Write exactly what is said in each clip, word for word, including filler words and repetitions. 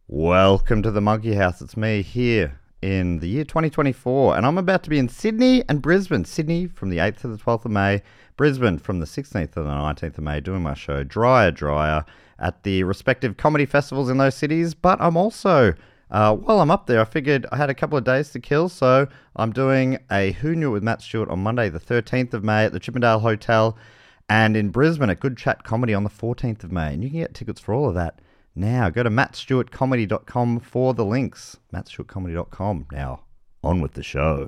Welcome to the Monkey House. It's me here in the year twenty twenty-four, and I'm about to be in Sydney and Brisbane. Sydney from the eighth to the twelfth of May, Brisbane from the sixteenth to the nineteenth of May, doing my show Dryer Dryer at the respective comedy festivals in those cities. But I'm also, uh, while I'm up there, I figured I had a couple of days to kill, so I'm doing a Who Knew It with Matt Stewart on Monday, the thirteenth of May at the Chippendale Hotel, and in Brisbane at Good Chat Comedy on the fourteenth of May. And you can get tickets for all of that now. Go to matt stewart comedy dot com for the links. matt stewart comedy dot com. Now, on with the show.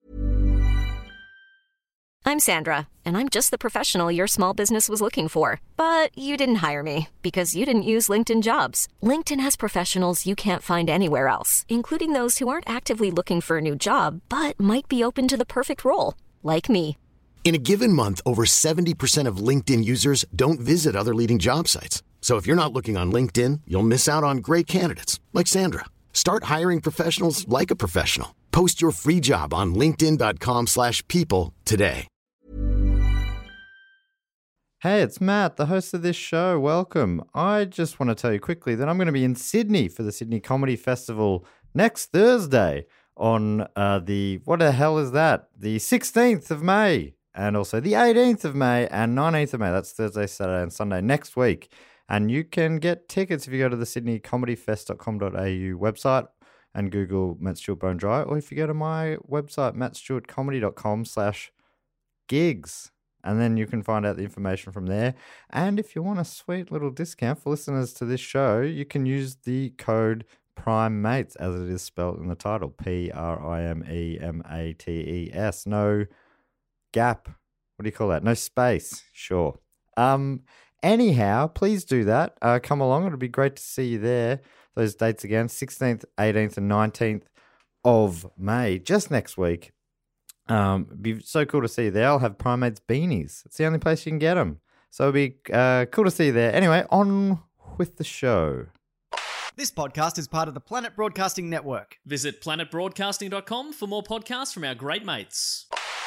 I'm Sandra, and I'm just the professional your small business was looking for. But you didn't hire me because you didn't use LinkedIn Jobs. LinkedIn has professionals you can't find anywhere else, including those who aren't actively looking for a new job, but might be open to the perfect role, like me. In a given month, over seventy percent of LinkedIn users don't visit other leading job sites. So if you're not looking on LinkedIn, you'll miss out on great candidates like Sandra. Start hiring professionals like a professional. Post your free job on linkedin dot com slash people today. Hey, it's Matt, the host of this show. Welcome. I just want to tell you quickly that I'm going to be in Sydney for the Sydney Comedy Festival next Thursday on uh, the, what the hell is that? The sixteenth of May, and also the eighteenth of May and nineteenth of May. That's Thursday, Saturday and Sunday next week. And you can get tickets if you go to the sydney comedy fest dot com dot a u website and Google Matt Stewart Bone Dry, or if you go to my website, matt stewart comedy dot com slash gigs. And then you can find out the information from there. And if you want a sweet little discount for listeners to this show, you can use the code PRIMEMATES, as it is spelled in the title, P R I M E M A T E S. No gap. What do you call that? No space. Sure. Um... Anyhow, please do that. Uh, come along. It'll be great to see you there. Those dates again, sixteenth, eighteenth, and nineteenth of May, just next week. Um, it'd be so cool to see you there. I'll have Primates beanies. It's the only place you can get them. So it'll be uh, cool to see you there. Anyway, on with the show. This podcast is part of the Planet Broadcasting Network. Visit planet broadcasting dot com for more podcasts from our great mates.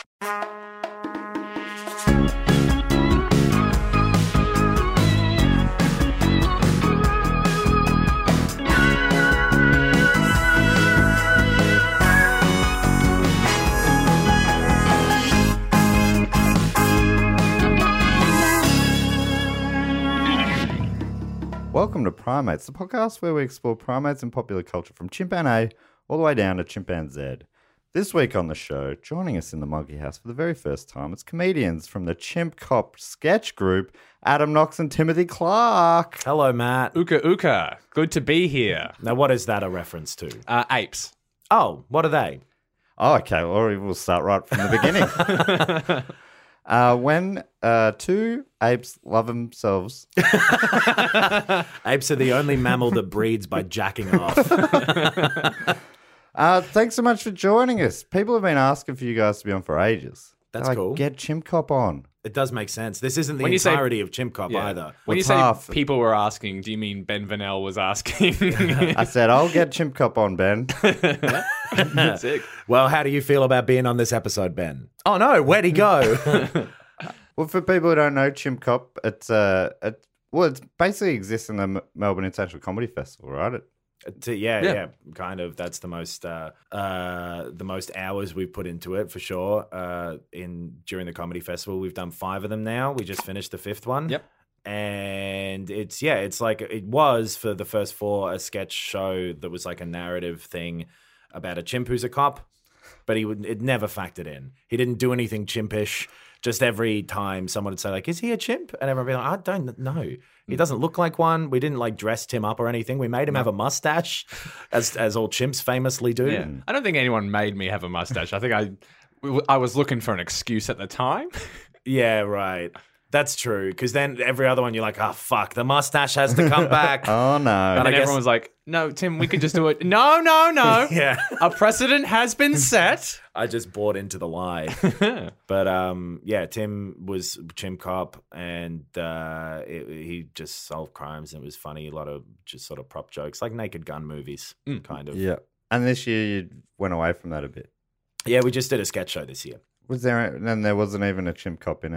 Welcome to Primates, the podcast where we explore primates and popular culture from chimpanzee all the way down to chimpanzee. This week on the show, joining us in the Monkey House for the very first time, it's comedians from the Chimp Cop sketch group, Adam Knox and Timothy Clark. Hello, Matt. Uka Uka, good to be here. Now, what is that a reference to? Uh, apes. Oh, what are they? Oh, okay, well, we'll start right from the beginning. Uh, when uh, two apes love themselves. Apes are the only mammal that breeds by jacking off. uh, thanks so much for joining us. People have been asking for you guys to be on for ages. That's like, cool. Get Chimp Cop on. It does make sense. This isn't the When you say- entirety of Chimp Cop Yeah. either. When What's you say half? people were asking, do you mean Ben Vanel was asking? I said, I'll get Chimp Cop on, Ben. Sick. Well, how do you feel about being on this episode, Ben? Oh, no. Where'd he go? Well, for people who don't know, Chimp Cop, it's uh, it, well, it basically exists in the M- Melbourne International Comedy Festival, right? It, To- yeah, Yeah. yeah, kind of. That's the most, uh, uh, the most hours we've put into it for sure. Uh, in during the comedy festival, we've done five of them now. We just finished the fifth one. Yep. And it's yeah, it's like it was for the first four a sketch show that was like a narrative thing about a chimp who's a cop, but he would it never factored in. He didn't do anything chimpish. Just every time someone would say like, "Is he a chimp?" and everyone would be like, "I don't know. He doesn't look like one." We didn't like dress Tim up or anything. We made him have a mustache, as as all chimps famously do. Yeah. I don't think anyone made me have a mustache. I think I, I was looking for an excuse at the time. Yeah, right. That's true. Because then every other one, you're like, oh, fuck, the mustache has to come back. oh, no. And I then guess- everyone was like, no, Tim, we could just do it. No, no, no. Yeah. A precedent has been set. I just bought into the lie. But um, yeah, Tim was Chimp Cop, and uh, it, he just solved crimes, and it was funny. A lot of just sort of prop jokes, like Naked Gun movies, kind of. Yeah. And this year you went away from that a bit. Yeah, we just did a sketch show this year. Was there, and there wasn't even a Chimp Cop in it.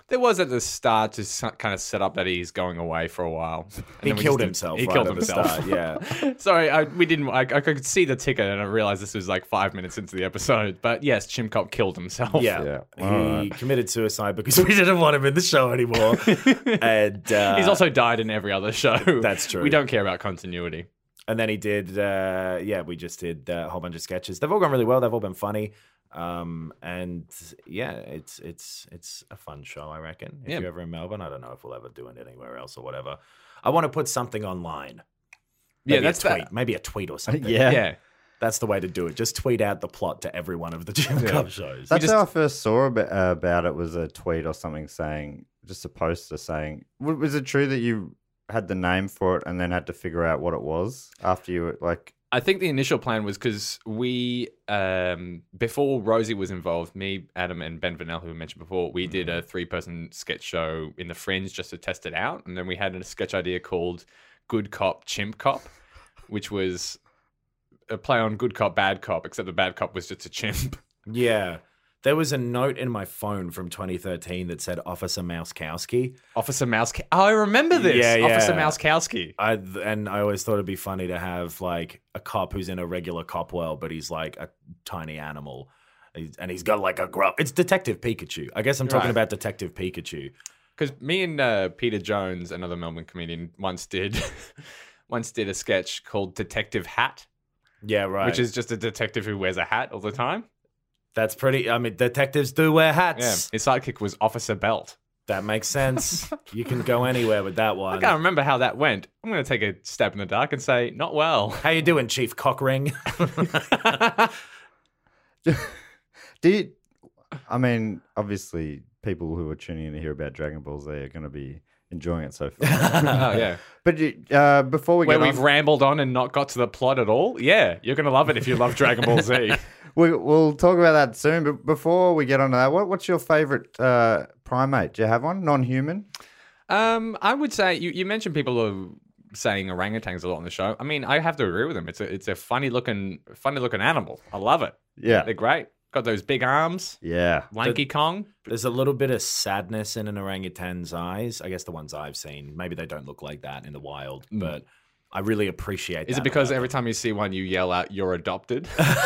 There was at the start to kind of set up that he's going away for a while. And He then we killed just- himself. He right killed at the himself. start, yeah. Sorry, I, we didn't. I, I could see the ticker and I realized this was like five minutes into the episode. But yes, Chimp Cop killed himself. Yeah. Yeah. He Alright. committed suicide because we didn't want him in the show anymore. and uh, He's also died in every other show. That's true. We don't care about continuity. And then he did, uh, yeah, we just did uh, a whole bunch of sketches. They've all gone really well. They've all been funny. Um, and yeah, it's it's it's a fun show, I reckon. If Yeah. you're ever in Melbourne, I don't know if we'll ever do it anywhere else or whatever. I want to put something online. Yeah, Maybe that's a tweet. that. Maybe a tweet or something. Yeah. Yeah. That's the way to do it. Just tweet out the plot to every one of the Jim Cup shows. That's just- how I first saw about, uh, about it was a tweet or something saying, just a poster saying, w- was it true that you had the name for it and then had to figure out what it was after you, like, I think the initial plan was because we, um, before Rosie was involved, me, Adam, and Ben Vanel, who we mentioned before, we did a three-person sketch show in the Fringe just to test it out. And then we had a sketch idea called Good Cop, Chimp Cop, which was a play on Good Cop, Bad Cop, except the bad cop was just a chimp. Yeah. There was a note in my phone from twenty thirteen that said Officer Mouskowski. Officer Mouse. Oh, I remember this. Yeah, yeah. Officer Mouskowski. I and I always thought it'd be funny to have like a cop who's in a regular cop world, but he's like a tiny animal, He's- and he's got like a gruff. It's Detective Pikachu. I guess I'm talking Right. about Detective Pikachu. Because me and uh, Peter Jones, another Melbourne comedian, once did once did a sketch called Detective Hat, Yeah, right. which is just a detective who wears a hat all the time. that's pretty. I mean, detectives do wear Yeah. hats. His sidekick was Officer Belt. That makes sense. You can go anywhere with that I one. can't remember how that went. I'm going to take a stab in the dark and say, not well. How you doing, Chief Cockring? do you, I mean, obviously, people who are tuning in to hear about Dragon Balls, they are going to be enjoying it so far. Oh, yeah. But you, uh, before we Where get we've on, rambled on and not got to the plot at all. Yeah, you're going to love it if you love Dragon Ball Z. we, we'll talk about that soon. But before we get on to that, what, what's your favorite uh, primate? Do you have one? Non-human? Um, I would say you, you mentioned people are saying orangutans a lot on the show. I mean, I have to agree with them. It's a it's a funny looking funny looking animal. I love it. Yeah. They're great. Got those big arms. Yeah. Lanky Kong. There's a little bit of sadness in an orangutan's eyes. I guess the ones I've seen. Maybe they don't look like that in the wild, but I really appreciate Is that it because about every time you see one, you yell out, "You're adopted"?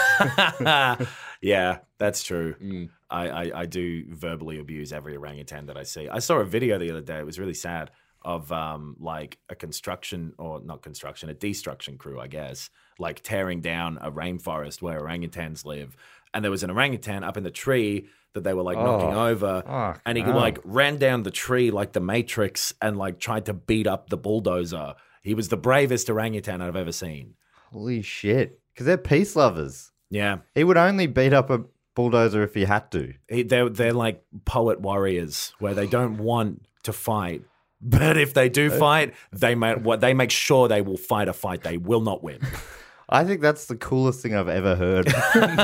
them. Yeah, that's true. Mm. I, I, I do verbally abuse every orangutan that I see. I saw a video the other day. It was really sad of um like a construction or not construction, a destruction crew, I guess, like tearing down a rainforest where orangutans live. And there was an orangutan up in the tree that they were like knocking over. Oh, and he no. like ran down the tree like the Matrix and like tried to beat up the bulldozer. He was the bravest orangutan I've ever seen. Holy shit. Because they're peace lovers. Yeah. He would only beat up a bulldozer if he had to. He, they're, they're like poet warriors where they don't want to fight. But if they do fight, they make what they make sure they will fight a fight. They will not win. I think that's the coolest thing I've ever heard.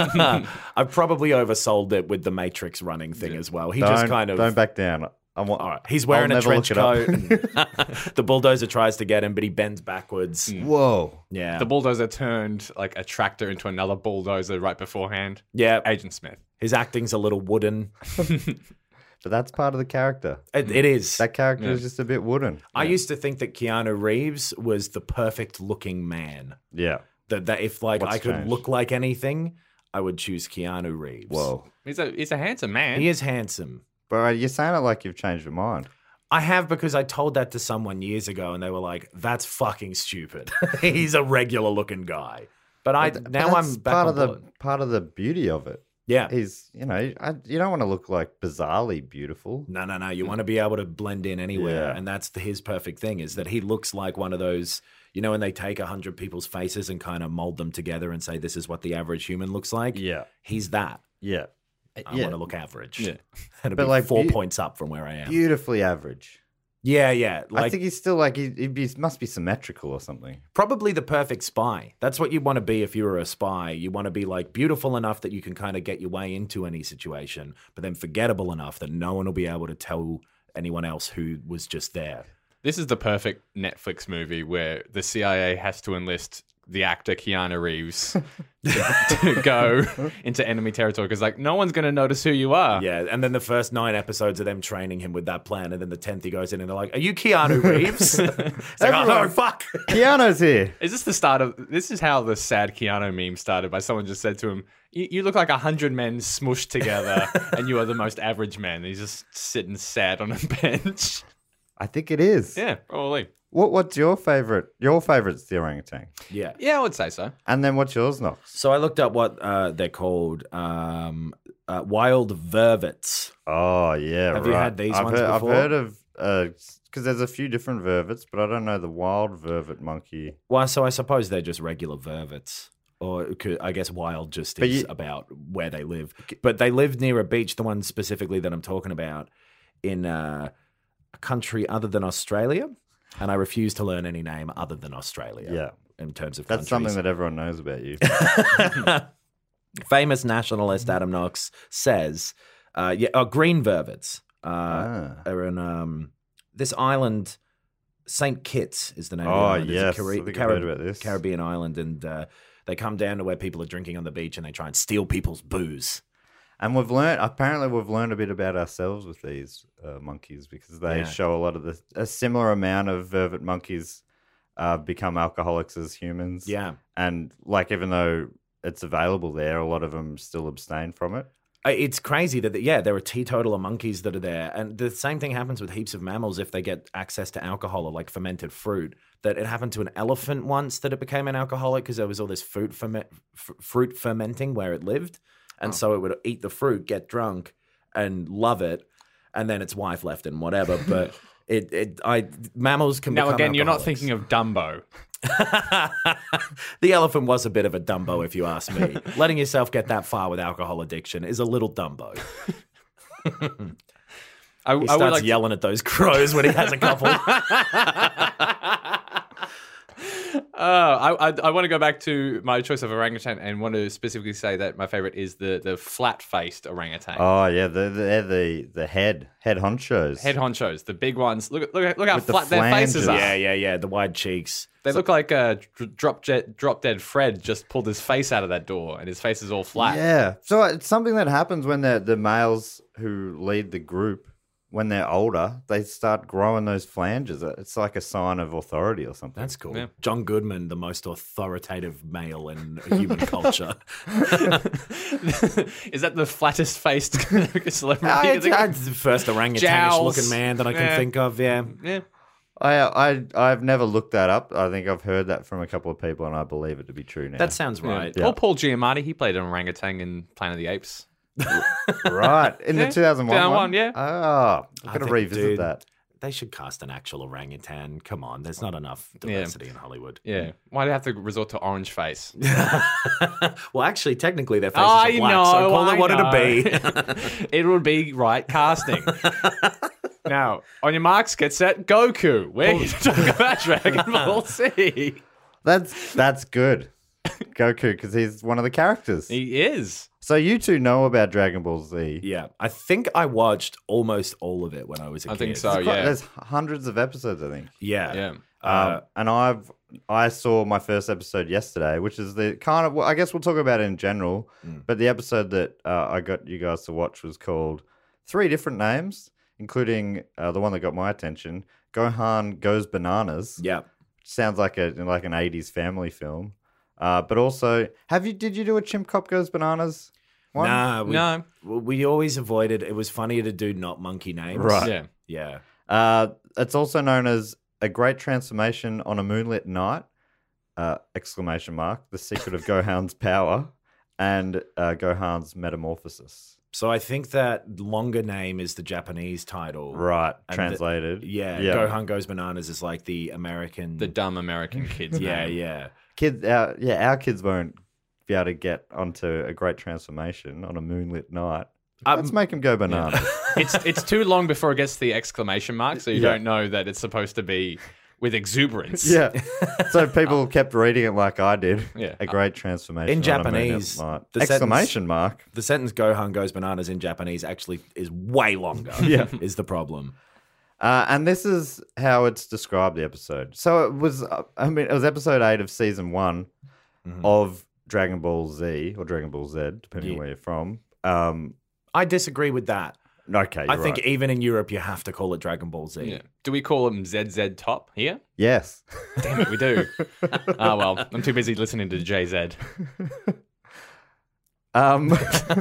I've probably oversold it with the Matrix running thing as well. He don't, just kind of don't back down. I want, all right. He's wearing I'll a never trench look it coat. up. and the bulldozer tries to get him, but he bends backwards. Whoa. Yeah, The bulldozer turned like a tractor into another bulldozer right beforehand. yeah. Agent Smith. His acting's a little wooden. But that's part of the character. It, it is. That character Yeah. is just a bit wooden. I used to think that Keanu Reeves was the perfect looking man. Yeah. That that if like What's I could changed? look like anything, I would choose Keanu Reeves. Whoa. He's a he's a handsome man. He is handsome. But you're saying it like you've changed your mind. I have because I told that to someone years ago and they were like, that's fucking stupid. He's a regular looking guy. But I But now that's I'm back part on of the board. part of the beauty of it. Yeah. He's, you know, I, you don't want to look like bizarrely beautiful. No, no, no. You want to be able to blend in anywhere. Yeah. And that's the, his perfect thing is that he looks like one of those, you know, when they take a hundred people's faces and kind of mold them together and say, this is what the average human looks like. Yeah. He's that. Yeah. I yeah. want to look average. Yeah. And But be like four beau- points up from where I am. Beautifully average. Yeah, yeah. I Like think he's still like, he, he be, must be symmetrical or something. probably the perfect spy. That's what you want to be if you were a spy. You want to be like beautiful enough that you can kind of get your way into any situation, but then forgettable enough that no one will be able to tell anyone else who was just there. This is the perfect Netflix movie where the C I A has to enlist the actor Keanu Reeves to, to go into enemy territory because, like, no one's going to notice who you are. Yeah, and then the first nine episodes of them training him with that plan, and then the tenth he goes in and they're like, "Are you Keanu Reeves?" It's like, oh, no, fuck. Keanu's here. Is this the start of? This is how the sad Keanu meme started by someone just said to him, "You, you look like a hundred men smushed together, and you are the most average man." And he's just sitting sad on a bench. I think it is. Yeah, probably. What What's your favorite? Your favorite's the orangutan. Yeah. Yeah, I would say so. And then what's yours, Knox? So I looked up what uh, they're called. Um, uh, wild vervets. Oh yeah, Have right. you had these I've ones heard, before? I've heard of because there's a few different vervets, but I don't know the wild vervet monkey. Well, so I suppose they're just regular vervets. Or could, I guess wild just But is you- about where they live. But they live near a beach, the one specifically that I'm talking about, in uh, a country other than Australia. And I refuse to learn any name other than Australia. Yeah. In terms of That's countries. something that everyone knows about you. Famous nationalist Adam Knox says, uh, yeah, oh, green vervets uh, Ah. are in um, this island. Saint Kitts is the name of the Oh, island. It's a yes. Carri- I think I've Carib- heard about this. Caribbean island, and uh, they come down to where people are drinking on the beach and they try and steal people's booze. And we've learned, apparently, we've learned a bit about ourselves with these uh, monkeys because they Yeah. show a lot of the, a similar amount of vervet monkeys uh, become alcoholics as humans. Yeah. And, like, even though it's available there, a lot of them still abstain from it. Uh, It's crazy that, yeah, there are teetotaler monkeys that are there. And the same thing happens with heaps of mammals if they get access to alcohol or like fermented fruit. That it happened to an elephant once that it became an alcoholic because there was all this fruit, ferment, f- fruit fermenting where it lived. And so it would eat the fruit, get drunk, and love it. And then its wife left and whatever. But it, it, I, mammals can Now, become again, you're not alcoholics. thinking of Dumbo. The elephant was a bit of a Dumbo, if you ask me. Letting yourself get that far with alcohol addiction is a little Dumbo. I, He I would starts like to- yelling at those crows when he has a couple. Uh, I, I I want to go back to my choice of orangutan and want to specifically say that my favorite is the the flat faced orangutan. Oh, yeah, they're, they're the, the head, head honchos. Head honchos, the big ones. Look at look at look how With the flat their faces flanges. are. yeah, yeah, yeah. The wide cheeks. They look like uh, dr- drop jet, drop dead Fred just pulled his face out of that door and his face is all flat. Yeah. So it's something that happens when the the males who lead the group, when they're older, they start growing those flanges. It's like a sign of authority or something. That's cool. Yeah. John Goodman, the most authoritative male in human culture. Is that the flattest faced celebrity? Ah, you it's, think of? ah, it's the first orangutanish Jowls. looking man that I can Yeah. think of. Yeah. Yeah. I I I've never looked that up. I think I've heard that from a couple of people, and I believe it to be true now. That sounds right. Or Paul Giamatti, he played an orangutan in Planet of the Apes. right in Yeah. the two thousand one two thousand one, one. yeah. Oh, I'm I gonna think, revisit dude, that. They should cast an actual orangutan. Come on, there's not enough diversity in Hollywood. Yeah. Why do you have to resort to orange face? Well, actually, technically, their faces I are black, know. so call I it what know. it'll be. It would be right casting. Now, on your marks, get set, Goku. We're here to talk about Dragon Ball Z. That's that's good. Goku, because he's one of the characters. He is. So you two know about Dragon Ball Z. Yeah, I think I watched almost all of it when I was a I kid. think so. Quite- yeah. There's hundreds of episodes, I think. Yeah. Yeah. Uh, Um, and I've I saw my first episode yesterday, which is the kind of well, I guess we'll talk about it in general. Mm. But the episode that uh, I got you guys to watch was called three different names, including uh, the one that got my attention: Gohan Goes Bananas. yeah. Sounds like a like an eighties family film. Uh, but also, have you did you do a Chimp Cop Goes Bananas? One? Nah, we, No. we always avoided. It was funnier to do not monkey names. Right. Yeah. Yeah. Uh, it's also known as A Great Transformation on a Moonlit Night! Uh, exclamation mark. The Secret of Gohan's Power and uh, Gohan's Metamorphosis. So I think that longer name is the Japanese title. Right, And the- translated. Yeah, yeah. Gohan Goes Bananas is like the American. The dumb American kids. yeah, name. yeah. Kids, our, yeah, our kids won't be able to get onto A Great Transformation on a moonlit night. Um, Let's make them go bananas. It's it's too long before it gets to the exclamation mark, so you Yeah. don't know that it's supposed to be with exuberance. Yeah. So people kept reading it like I did. Yeah. A Great Transformation In on a Japanese, moonlit night. the Exclamation mark. The sentence Gohan Goes Bananas in Japanese actually is way longer. Yeah. Is the problem. Uh, and this is how it's described, the episode. So it was, uh, I mean, it was episode eight of season one Mhm. of Dragon Ball Z, or Dragon Ball Z, depending Yeah. on where you're from. Um, I disagree with that. okay, I you're think right. even in Europe, you have to call it Dragon Ball Z. Yeah. Do we call them Z Z Top here? Yes. Damn it, we do. Oh, well, I'm too busy listening to J Z. Um,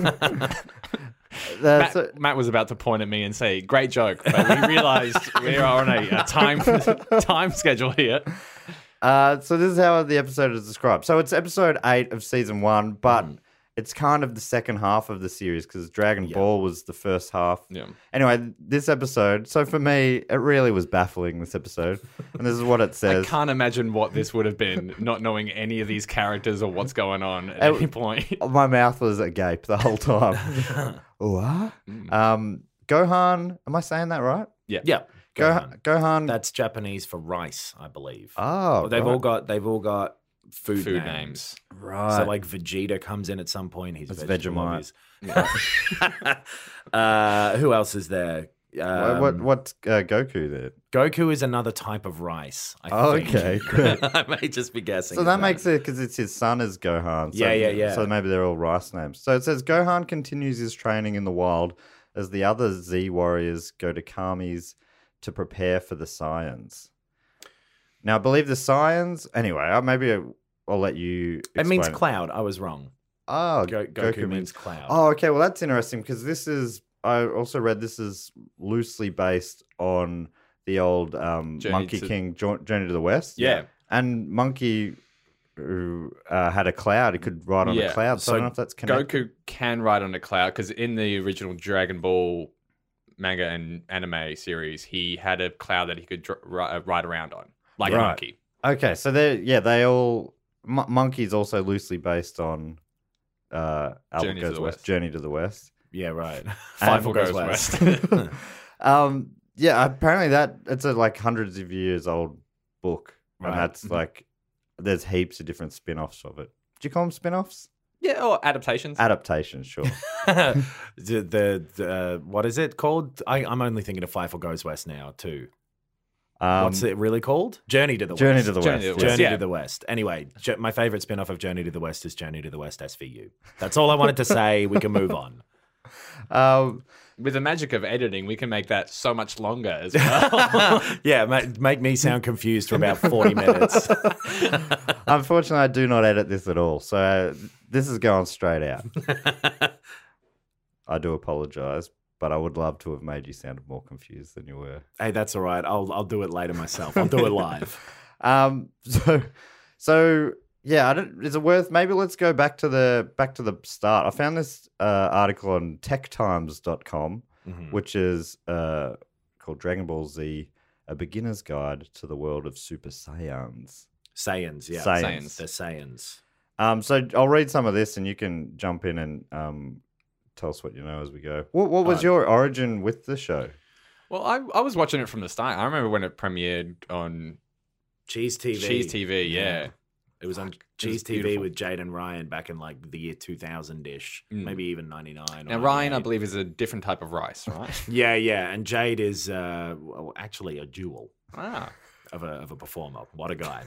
Matt, so- Matt was about to point at me and say, great joke, but we realized we are on a, a time time schedule here. Uh, so this is how the episode is described. So it's episode eight of season one, but Mm. it's kind of the second half of the series because Dragon Yeah. Ball was the first half. Yeah. Anyway, this episode, so for me, it really was baffling, this episode. And this is what it I says. can't imagine what this would have been, not knowing any of these characters or what's going on at Uh, any point. My mouth was agape the whole time. What? Um, Gohan, am I saying that right? Yeah. Yeah. Go- Gohan. Gohan. That's Japanese for rice, I believe. oh, Well, they've right. all got they've all got food, Food names. names. right. So like Vegeta comes in at some point. He's That's vegetable, Vegemite. obvious. uh, who else is there? what Um, what, what uh, Goku did? Goku is another type of rice. I Oh, think. okay, good. I may just be guessing. So at that makes it because it's his son is Gohan. So, Yeah, yeah, yeah. So maybe they're all rice names. So it says Gohan continues his training in the wild as the other Z warriors go to Kami's to prepare for the Saiyans. Now, I believe the Saiyans. Anyway, uh, maybe I'll, I'll let you. It means explain cloud. I was wrong. Oh, Go- Goku, means cloud. Oh, okay. Well, that's interesting because this is. I also read this is loosely based on the old um, Journey Monkey to- King Jo- Journey to the West. Yeah. And Monkey, who uh, had a cloud, he could ride on Yeah. a cloud. So, I So don't know if that's connected. Goku can ride on a cloud because in the original Dragon Ball manga and anime series, he had a cloud that he could dr- ri- uh, ride around on, like a Right. monkey. Okay, so they yeah they all Mon- Monkey's also loosely based on uh, Albert Journey to Goes the West. West. Journey to the West. Yeah, right. And- Five Goes goes west. um, yeah, apparently that it's a like hundreds of years old book, Right. and that's Mhm. like there's heaps of different spin-offs of it. Do you call them spin-offs? Yeah, or adaptations. Adaptations, sure. the the, the uh, what is it called? I, I'm only thinking of Five Goes West now too. Um, What's it really called? Journey to the Journey West. to the Journey West. to the yeah. West. Journey Yeah. to the West. Anyway, Jo- my favorite spin-off of Journey to the West is Journey to the West S V U. That's all I wanted to say. We can move on. Um, With the magic of editing, we can make that so much longer as well. Yeah, make, make me sound confused for about forty minutes. unfortunately, I do not edit this at all, so uh, this is going straight out. I do apologize, but I would love to have made you sound more confused than you were. Hey, that's all right. I'll I'll do it later myself. I'll do it live. Um, so, so yeah, I don't, is it worth? Maybe let's go back to the back to the start. I found this uh, article on tech times dot com, Mhm. which is uh, called Dragon Ball Z: A Beginner's Guide to the World of Super Saiyans. Saiyans, yeah. Saiyans. They're Saiyans. Um, so I'll read some of this, and you can jump in and um, tell us what you know as we go. What What was Uh, your origin with the show? Well, I, I was watching it from the start. I remember when it premiered on Cheese T V. Cheese T V. Yeah. It was on Fuck, it Cheese was T V beautiful. with Jade and Ryan back in like the year two thousand ish, Mm. maybe even ninety-nine. Now, or Ryan, I ninety-eight. believe, is a different type of rice, right? Yeah, yeah. And Jade is uh, well, actually a jewel ah. of a, of a performer. What a guy.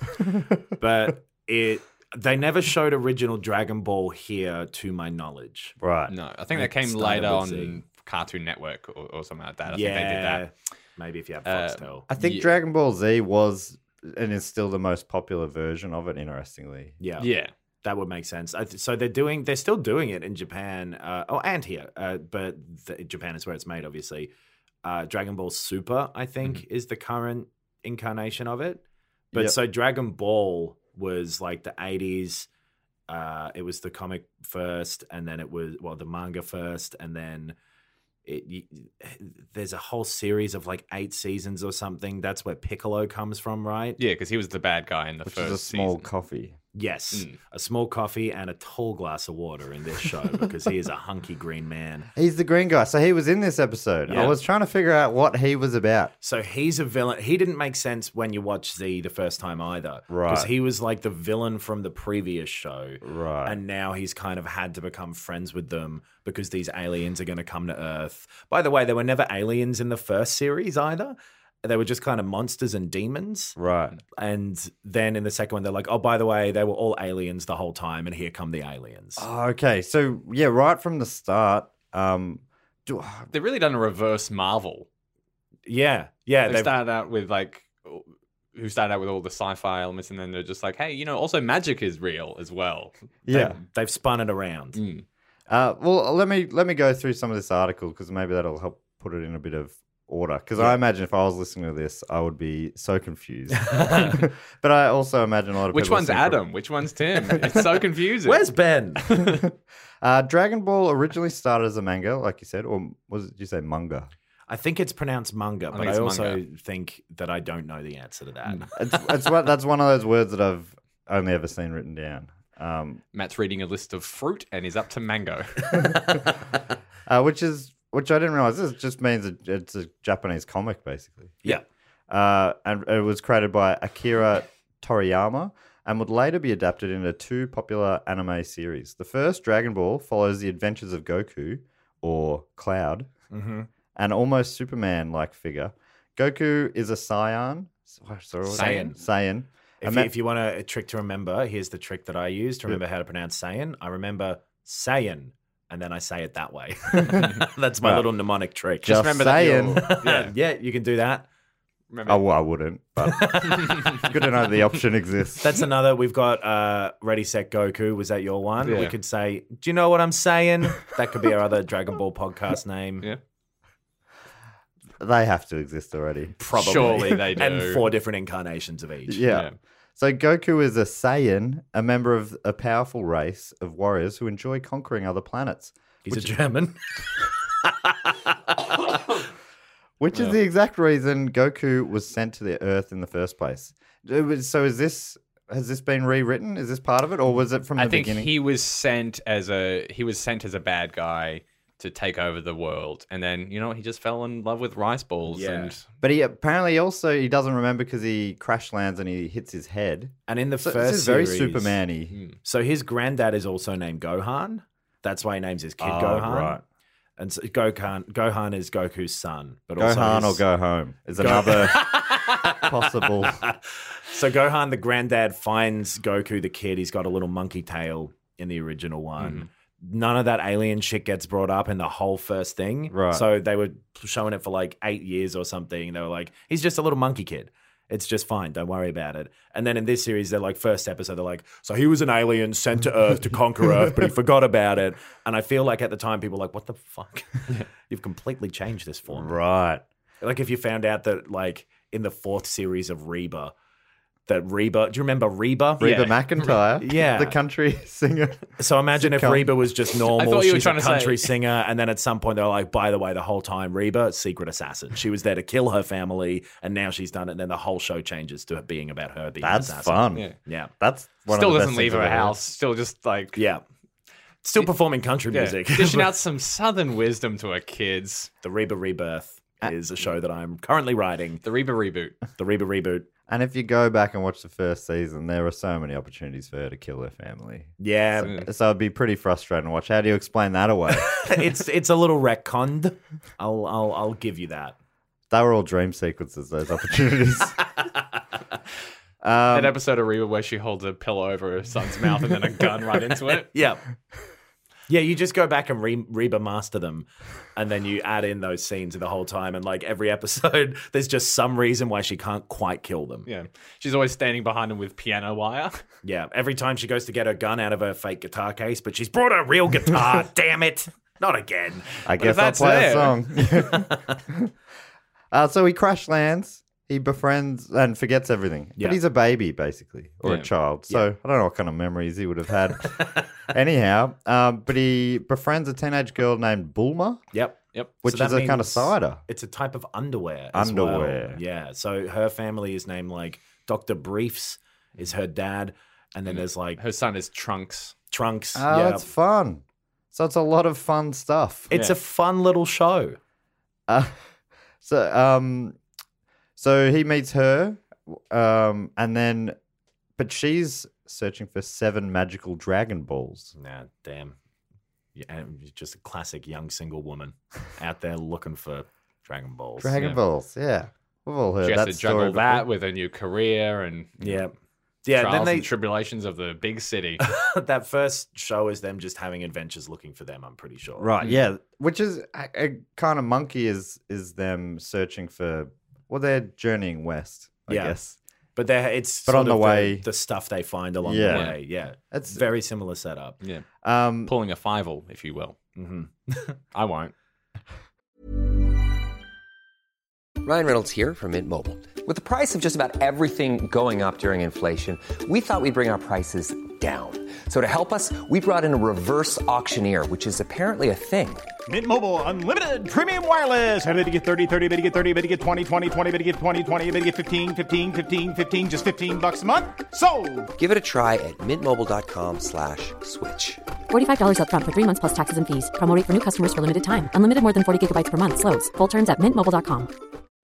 But it they never showed original Dragon Ball here, to my knowledge. Right. No, I think It that came started later with on Z. Cartoon Network or, or something like that. I yeah, think they did that. maybe if you have Uh, Foxtel. I think Yeah. Dragon Ball Z was and is still the most popular version of it. Interestingly, yeah, Yeah. that would make sense. I th- So they're doing, they're still doing it in Japan. Uh, oh, and here, uh, but the, Japan is where it's made, obviously. Uh, Dragon Ball Super, I think, is the current incarnation of it. But Yep. so Dragon Ball was like the eighties. Uh, it was the comic first, and then it was well the manga first, and then it. y- There's a whole series of like eight seasons or something. That's where Piccolo comes from, right? Yeah, because he was the bad guy in the which first is a small season. coffee. Yes, Mm. a small coffee and a tall glass of water in this show because he is a hunky green man. He's the green guy, so he was in this episode. I Yeah. was trying to figure out what he was about. So he's a villain. He didn't make sense when you watch Z the first time either. Because Right. he was like the villain from the previous show. Right. And now he's kind of had to become friends with them because these aliens are going to come to Earth. By the way, there were never aliens in the first series either. they were just kind of monsters and demons. Right. And then in the second one, they're like, oh, by the way, they were all aliens the whole time, and here come the aliens. Oh, okay. So, yeah, right from the start, um, do, They've really done a reverse Marvel. Yeah, yeah. They they've- started out with like, who started out with all the sci-fi elements, and then they're just like, hey, you know, also magic is real as well. yeah. They've, they've spun it around. Mm. Uh, well, let me let me go through some of this article because maybe that'll help put it in a bit of order. Because I imagine if I was listening to this, I would be so confused. But I also imagine a lot of Which people one's listening Adam? Which one's Tim? It's so confusing. Where's Ben? uh, Dragon Ball originally started as a manga, like you said, or was it, did you say manga? I think it's pronounced manga, I but think I it's also manga. think that I don't know the answer to that. It's, it's what that's one of those words that I've only ever seen written down. Um, Matt's reading a list of fruit and he's up to mango. uh, which is which I didn't realize. This just means it- it's a Japanese comic, basically. Yeah. Uh, and it was created by Akira Toriyama and would later be adapted into two popular anime series. The first, Dragon Ball, follows the adventures of Goku, or Cloud, Mm-hmm. an almost Superman-like figure. Goku is a Saiyan. Sorry, what- Saiyan. Saiyan. If, And you, that- if you want a, a trick to remember, here's the trick that I use to remember how to pronounce Saiyan. I remember Saiyan, and then I say it that way. That's my Right. little mnemonic trick. Just remember that saying. you're- yeah, yeah, you can do that. Remember, Oh, well, I wouldn't, but it's good to know the option exists. That's another. We've got uh, Ready, Set, Goku. Was that your one? Yeah. We could say, do you know what I'm saying? That could be our other Dragon Ball podcast name. yeah. They have to exist already. Probably. Surely they do. And four different incarnations of each. Yeah. Yeah. So Goku is a Saiyan, a member of a powerful race of warriors who enjoy conquering other planets, He's a German. which is the exact reason Goku was sent to the Earth in the first place. It was- So is this has this been rewritten? Is this part of it, or was it from the I think beginning? he was sent as a he was sent as a bad guy to take over the world, and then you know he just fell in love with rice balls. Yeah. And But he apparently also he doesn't remember because he crash lands and he hits his head. And in the So first this is very series, Superman-y. So his granddad is also named Gohan. That's why he names his kid Oh, Gohan. right. And so Gohan, Gohan is Goku's son. But also Gohan or his- go home is another possible. So Gohan, the granddad, finds Goku, the kid. He's got a little monkey tail in the original one. None of that alien shit gets brought up in the whole first thing. Right. So they were showing it for like eight years or something. They were like, he's just a little monkey kid. It's just fine. Don't worry about it. And then in this series, they're like, first episode, they're like, so he was an alien sent to Earth to conquer Earth, but he forgot about it. And I feel like at the time, people were like, what the fuck? You've completely changed this for me. Right. Like if you found out that like in the fourth series of Reba, that Reba, do you remember Reba? Reba McEntire, Yeah. the country singer. So imagine if Sitcom. Reba was just normal. I thought you were She's trying a to country say- singer, and then at some point they were like, by the way, the whole time Reba, secret assassin. She was there to kill her family, and now she's done it. And then the whole show changes to it being about her being That's an assassin. fun. Yeah. Yeah, That's one still of the doesn't best leave things her I've ever heard. house. Still just like yeah. Still performing country yeah, music. dishing out some southern wisdom to her kids. The Reba Rebirth is a show that I'm currently writing. The Reba reboot. The Reba Reboot. And if you go back and watch the first season, there are so many opportunities for her to kill her family. Yeah, So it'd be pretty frustrating to watch. How do you explain that away? it's it's a little retconned. I'll I'll I'll give you that. They were all dream sequences, those opportunities. That um, episode of Reba where she holds a pillow over her son's mouth and then a gun right into it. Yeah. Yeah, you just go back and re- Reba master them, and then you add in those scenes the whole time. And like every episode, there's just some reason why she can't quite kill them. Yeah. She's always standing behind him with piano wire. Yeah, every time she goes to get her gun out of her fake guitar case, but she's brought a real guitar. Damn it. Not again. I But guess if I'll that's play there- a song. uh, so he crash lands. He befriends and forgets everything. Yeah. But he's a baby, basically, or Yeah. a child. So I don't know what kind of memories he would have had. Anyhow, um, but he befriends a teenage girl named Bulma, Yep. Yep. which So is that a kind of means cider. It's a type of underwear. as Underwear. well. Yeah. So her family is named like Doctor Briefs is her dad. And then there's like Her son is Trunks. Trunks. Oh, yeah. that's fun. So it's a lot of fun stuff. It's Yeah. a fun little show. Uh, so, um, so he meets her, um, and then, but she's searching for seven magical Dragon Balls. Nah, damn. Yeah, and you're just a classic young single woman out there looking for Dragon Balls. Dragon Yeah. Balls, yeah. We've all heard She has that to juggle story that before. with a new career and Yeah. Yeah, trials then they and tribulations of the big city. that first show is them just having adventures looking for them, I'm pretty sure. Right, yeah. Which is a, a kind of monkey is is them searching for, well, they're journeying west, I Yeah. guess. But they're, it's But sort on the of way- the, stuff they find along Yeah. the way. Yeah. It's Very similar setup. Yeah, um pulling a fivel, if you will. hmm I won't. Ryan Reynolds here from Mint Mobile. With the price of just about everything going up during inflation, we thought we'd bring our prices down. So to help us, we brought in a reverse auctioneer, which is apparently a thing. Mint Mobile Unlimited Premium Wireless. How to get thirty, thirty, how to get thirty, how to get twenty, twenty, twenty, how to get twenty, twenty, how to get fifteen, fifteen, fifteen, fifteen, just fifteen bucks a month? Sold! Give it a try at mintmobile.com slash switch. forty-five dollars up front for three months plus taxes and fees. Promo rate for new customers for limited time. Unlimited more than forty gigabytes per month. Slows full terms at mint mobile dot com.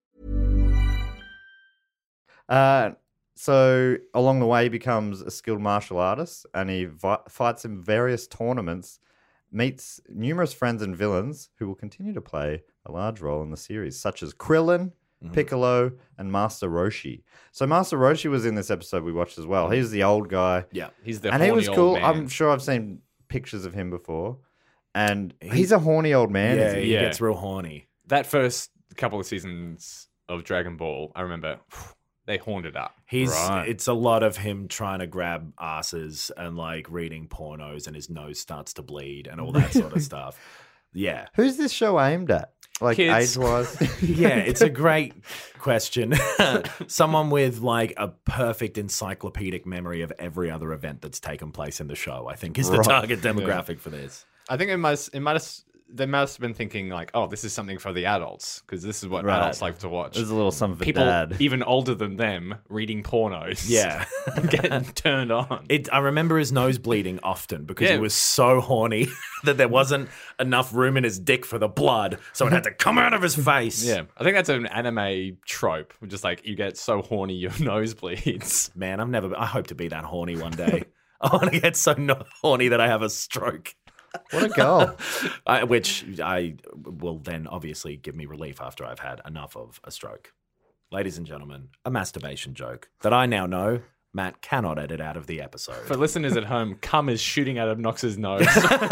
Uh, so along the way, he becomes a skilled martial artist, and he vi- fights in various tournaments, meets numerous friends and villains who will continue to play a large role in the series, such as Krillin, Piccolo, and Master Roshi. So Master Roshi was in this episode we watched as well. He was the old guy, Yeah. He's the and he horny was old cool. man. I'm sure I've seen pictures of him before, and he's a horny old man. Yeah, Is he? he Yeah. gets real horny. That first couple of seasons of Dragon Ball, I remember they horned it up. He's Right. it's a lot of him trying to grab asses and like reading pornos, and his nose starts to bleed and all that sort of stuff. Yeah. Who's this show aimed at? Like Kids. age-wise? Yeah, it's a great question. Someone with like a perfect encyclopedic memory of every other event that's taken place in the show, I think, is the Right. target demographic for this. I think it must. It might have. They must have been thinking like, "Oh, this is something for the adults because this is what Right. adults like to watch." There's a little something for People dad. even older than them reading pornos. Yeah. getting turned on. It, I remember his nose bleeding often because Yeah. he was so horny that there wasn't enough room in his dick for the blood, so it had to come out of his face. Yeah, I think that's an anime trope. Just like you get so horny your nose bleeds. Man, I've never. I hope to be that horny one day. I want to get so no- horny that I have a stroke. What a goal. I, which I will then obviously give me relief after I've had enough of a stroke. Ladies and gentlemen, a masturbation joke that I now know Matt cannot edit out of the episode. For listeners at home, cum is shooting out of Knox's nose.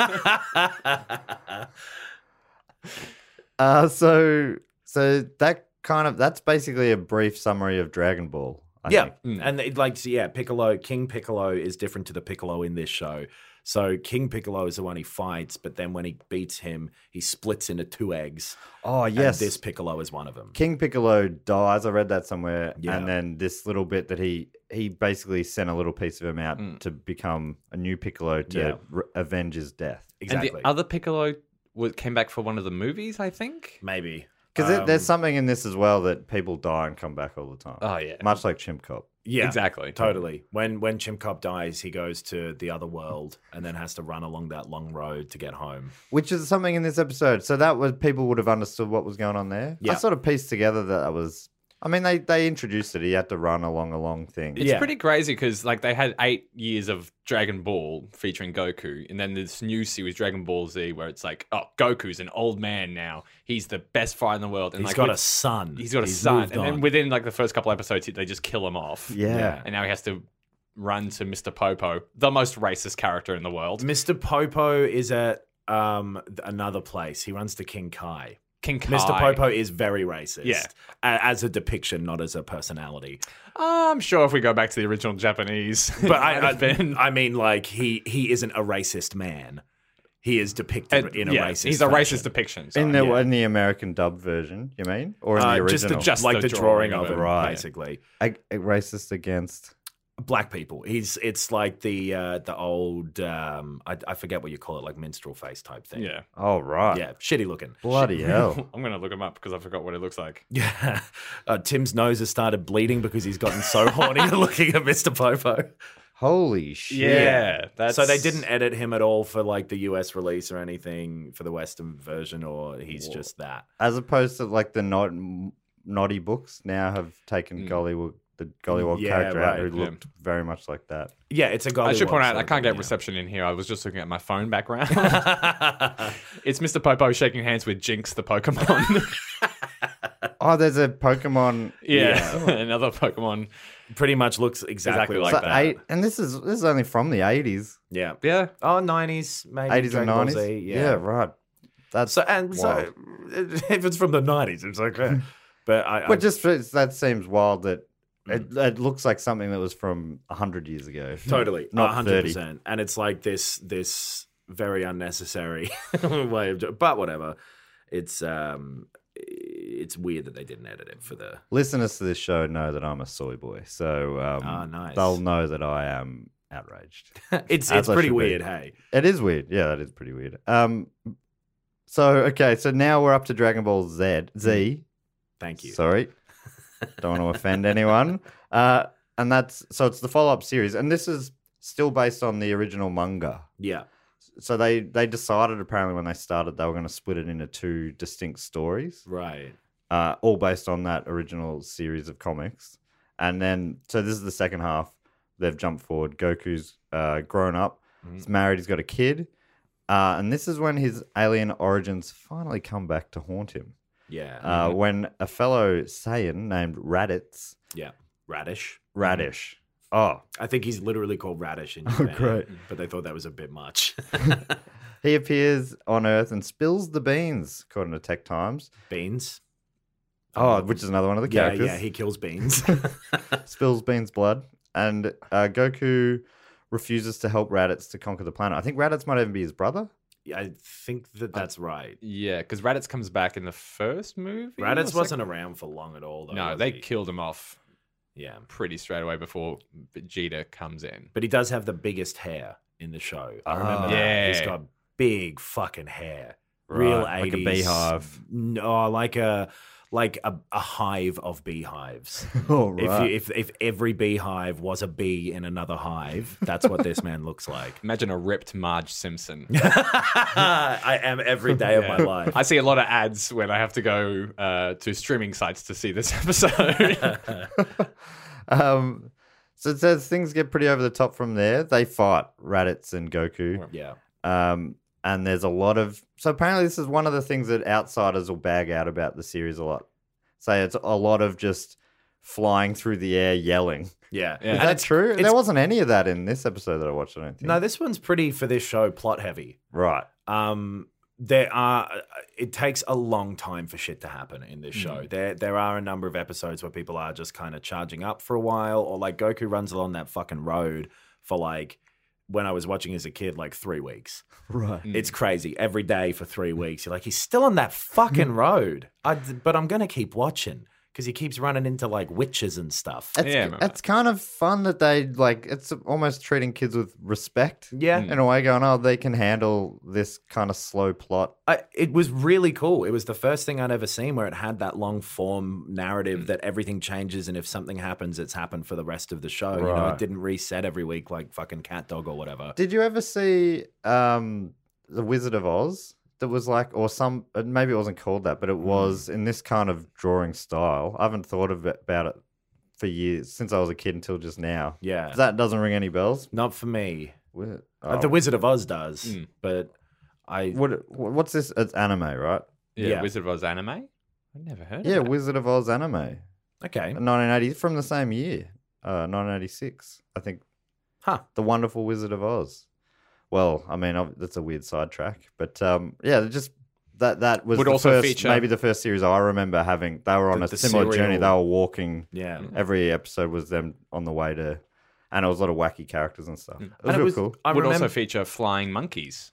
Uh, so so that kind of that's basically a brief summary of Dragon Ball. I yeah, think. and it, like so yeah, Piccolo, King Piccolo is different to the Piccolo in this show. So King Piccolo is the one he fights, but then when he beats him, he splits into two eggs. Oh And yes, this Piccolo is one of them. King Piccolo dies. I read that somewhere, Yeah. and then this little bit that he he basically sent a little piece of him out to become a new Piccolo to Yeah. re- avenge his death. Exactly. And the other Piccolo wa- came back for one of the movies, I think. Maybe Because Um, there's something in this as well that people die and come back all the time. Oh, yeah. much like Chimp Cop. Yeah, Exactly. Totally. When when Chimp Cop dies, he goes to the other world and then has to run along that long road to get home. Which is something in this episode. So that was people would have understood what was going on there. Yeah. I sort of pieced together that that was. I mean, they they introduced it. He had to run along a long thing. It's Yeah. pretty crazy because like they had eight years of Dragon Ball featuring Goku, and then this new series Dragon Ball Z where it's like, oh, Goku's an old man now. He's the best fighter in the world, and He's like got with- a son. He's got a He's son, moved and then on. within like the first couple episodes, they just kill him off. Yeah. Yeah. and now he has to run to Mister Popo, the most racist character in the world. Mister Popo is at um, another place. He runs to King Kai. King Kai. Mister Popo is very racist. Yeah. a- as a depiction, not as a personality. I'm sure if we go back to the original Japanese, it But I, might I, have been. I mean, like he he isn't a racist man. He is depicted in a yeah, racist. he's a fashion. racist depiction. In sorry. the yeah. in the American dub version, you mean, or in the Uh, original? just the, Just like the the drawing, drawing of of him, it, right. basically. a, a racist against. Black people. He's it's like the uh, the old um, I, I forget what you call it, like minstrel face type thing. Yeah. Oh right. yeah, shitty looking. Bloody hell. I'm gonna look him up because I forgot what it looks like. Yeah, uh, Tim's nose has started bleeding because he's gotten so horny looking at Mister Popo. Holy shit. Yeah, that's So they didn't edit him at all for like the U S release or anything for the Western version, or he's just that. As opposed to like the not, naughty books now have taken Gollywog, the Gollywog Yeah, character out right, who yeah. looked very much like that. Yeah, it's a I should Gollywog point out sort I of can't thing, get yeah. reception in here. I was just looking at my phone background. It's Mister Popo shaking hands with Jinx, the Pokemon. Oh, there's a Pokemon. Yeah, another Pokemon. Pretty much looks exactly, Exactly like So that. eight, and this is this is only from the eighties, Yeah. Yeah. Oh, nineties, maybe. eighties and Dragon Ball nineties. Z, Yeah. right. That's So and wild. so, if it's from the nineties, it's okay. But I, I But just for, that seems wild that it, Mm. it looks like something that was from a hundred years ago. totally not not hundred thirty. percent. And it's like this this very unnecessary way of doing. But whatever. It's um, it's weird that they didn't edit it for the. Listeners to this show know that I'm a soy boy, so um, Ah, nice. they'll know that I am outraged. it's As it's I pretty should be. weird. Hey. It is weird. Yeah, that is pretty weird. Um, so okay, so now we're up to Dragon Ball Z. Z. Thank you. Sorry, don't want to offend anyone. Uh, and that's so it's the follow-up series, and this is still based on the original manga. Yeah. So they they decided apparently when they started they were going to split it into two distinct stories, Right. uh, all based on that original series of comics. And then so this is the second half. They've jumped forward. Goku's uh, grown up. Mm-hmm. He's married. He's got a kid. Uh, and this is when his alien origins finally come back to haunt him. Yeah. Uh, when a fellow Saiyan named Raditz, yeah. Radish. Radish, oh, I think he's literally called Radish in Oh, Japan. great. But they thought that was a bit much. he appears on Earth and spills the beans, according to Tech Times. Beans. Oh, which is another one of the Yeah, characters. yeah, he kills beans. spills Bean's blood, and uh, Goku refuses to help Raditz to conquer the planet. I think Raditz might even be his brother. Yeah, I think that that's right. Yeah, because Raditz comes back in the first movie. or Raditz second? wasn't around for long at all, though. No, was they he? killed him off Yeah. pretty straight away before Vegeta comes in. But he does have the biggest hair in the show. I Ah. remember that. Yeah. He's got big fucking hair. Real Right, like a eighties. beehive. No, like a like a, a hive of beehives. Oh, If, right. you, if if every beehive was a bee in another hive, that's what this man looks like. Imagine a ripped Marge Simpson. I am every day of my life. I see a lot of ads when I have to go uh, to streaming sites to see this episode. Um, so it says things get pretty over the top from there. They fight Raditz and Goku. Yeah. Um, and there's a lot of. So apparently, this is one of the things that outsiders will bag out about the series a lot. Say it's a lot of just flying through the air yelling. Yeah. Yeah. Is And that it's- true? it's- There wasn't any of that in this episode that I watched, I don't think. No, this one's pretty for this show plot heavy. Right. Um, there are. It takes a long time for shit to happen in this show. Mm. There, there are a number of episodes where people are just kind of charging up for a while, or like Goku runs along that fucking road for like when I was watching as a kid, like three weeks. Right. It's crazy. Every day for three weeks, you're like, he's still on that fucking road. I, but I'm gonna keep watching because he keeps running into like witches and stuff. It's, Yeah, I remember it's kind of fun that they like. It's almost treating kids with respect. Yeah. in a way, going, oh, they can handle this kind of slow plot. I, it was really cool. It was the first thing I'd ever seen where it had that long form narrative that everything changes, and if something happens, it's happened for the rest of the show. You know, Right. it didn't reset every week like fucking Cat Dog or whatever. Did you ever see um, the Wizard of Oz? That was like, or some, uh, maybe it wasn't called that, but it was in this kind of drawing style. I haven't thought of it, about it for years since I was a kid until just now. Yeah, That doesn't ring any bells. not for me. Wi- Uh, oh. The Wizard of Oz does, Mm. but I What, what's this? It's anime, right? yeah, Yeah. Wizard of Oz anime? I never heard Yeah, of that. Wizard of Oz anime, okay, nineteen eighty, from the same year, uh, nineteen eighty-six, I think. huh? The Wonderful Wizard of Oz. Well, I mean, ob- that's a weird sidetrack, but um, yeah, just that that was Would the also first, feature- maybe the first series I remember having. They were on The- a the similar journey. serial- They were walking. Yeah, Every episode was them on the way to, and it was a lot of wacky characters and stuff. It was And it real was- cool. I Would remember. also feature flying monkeys.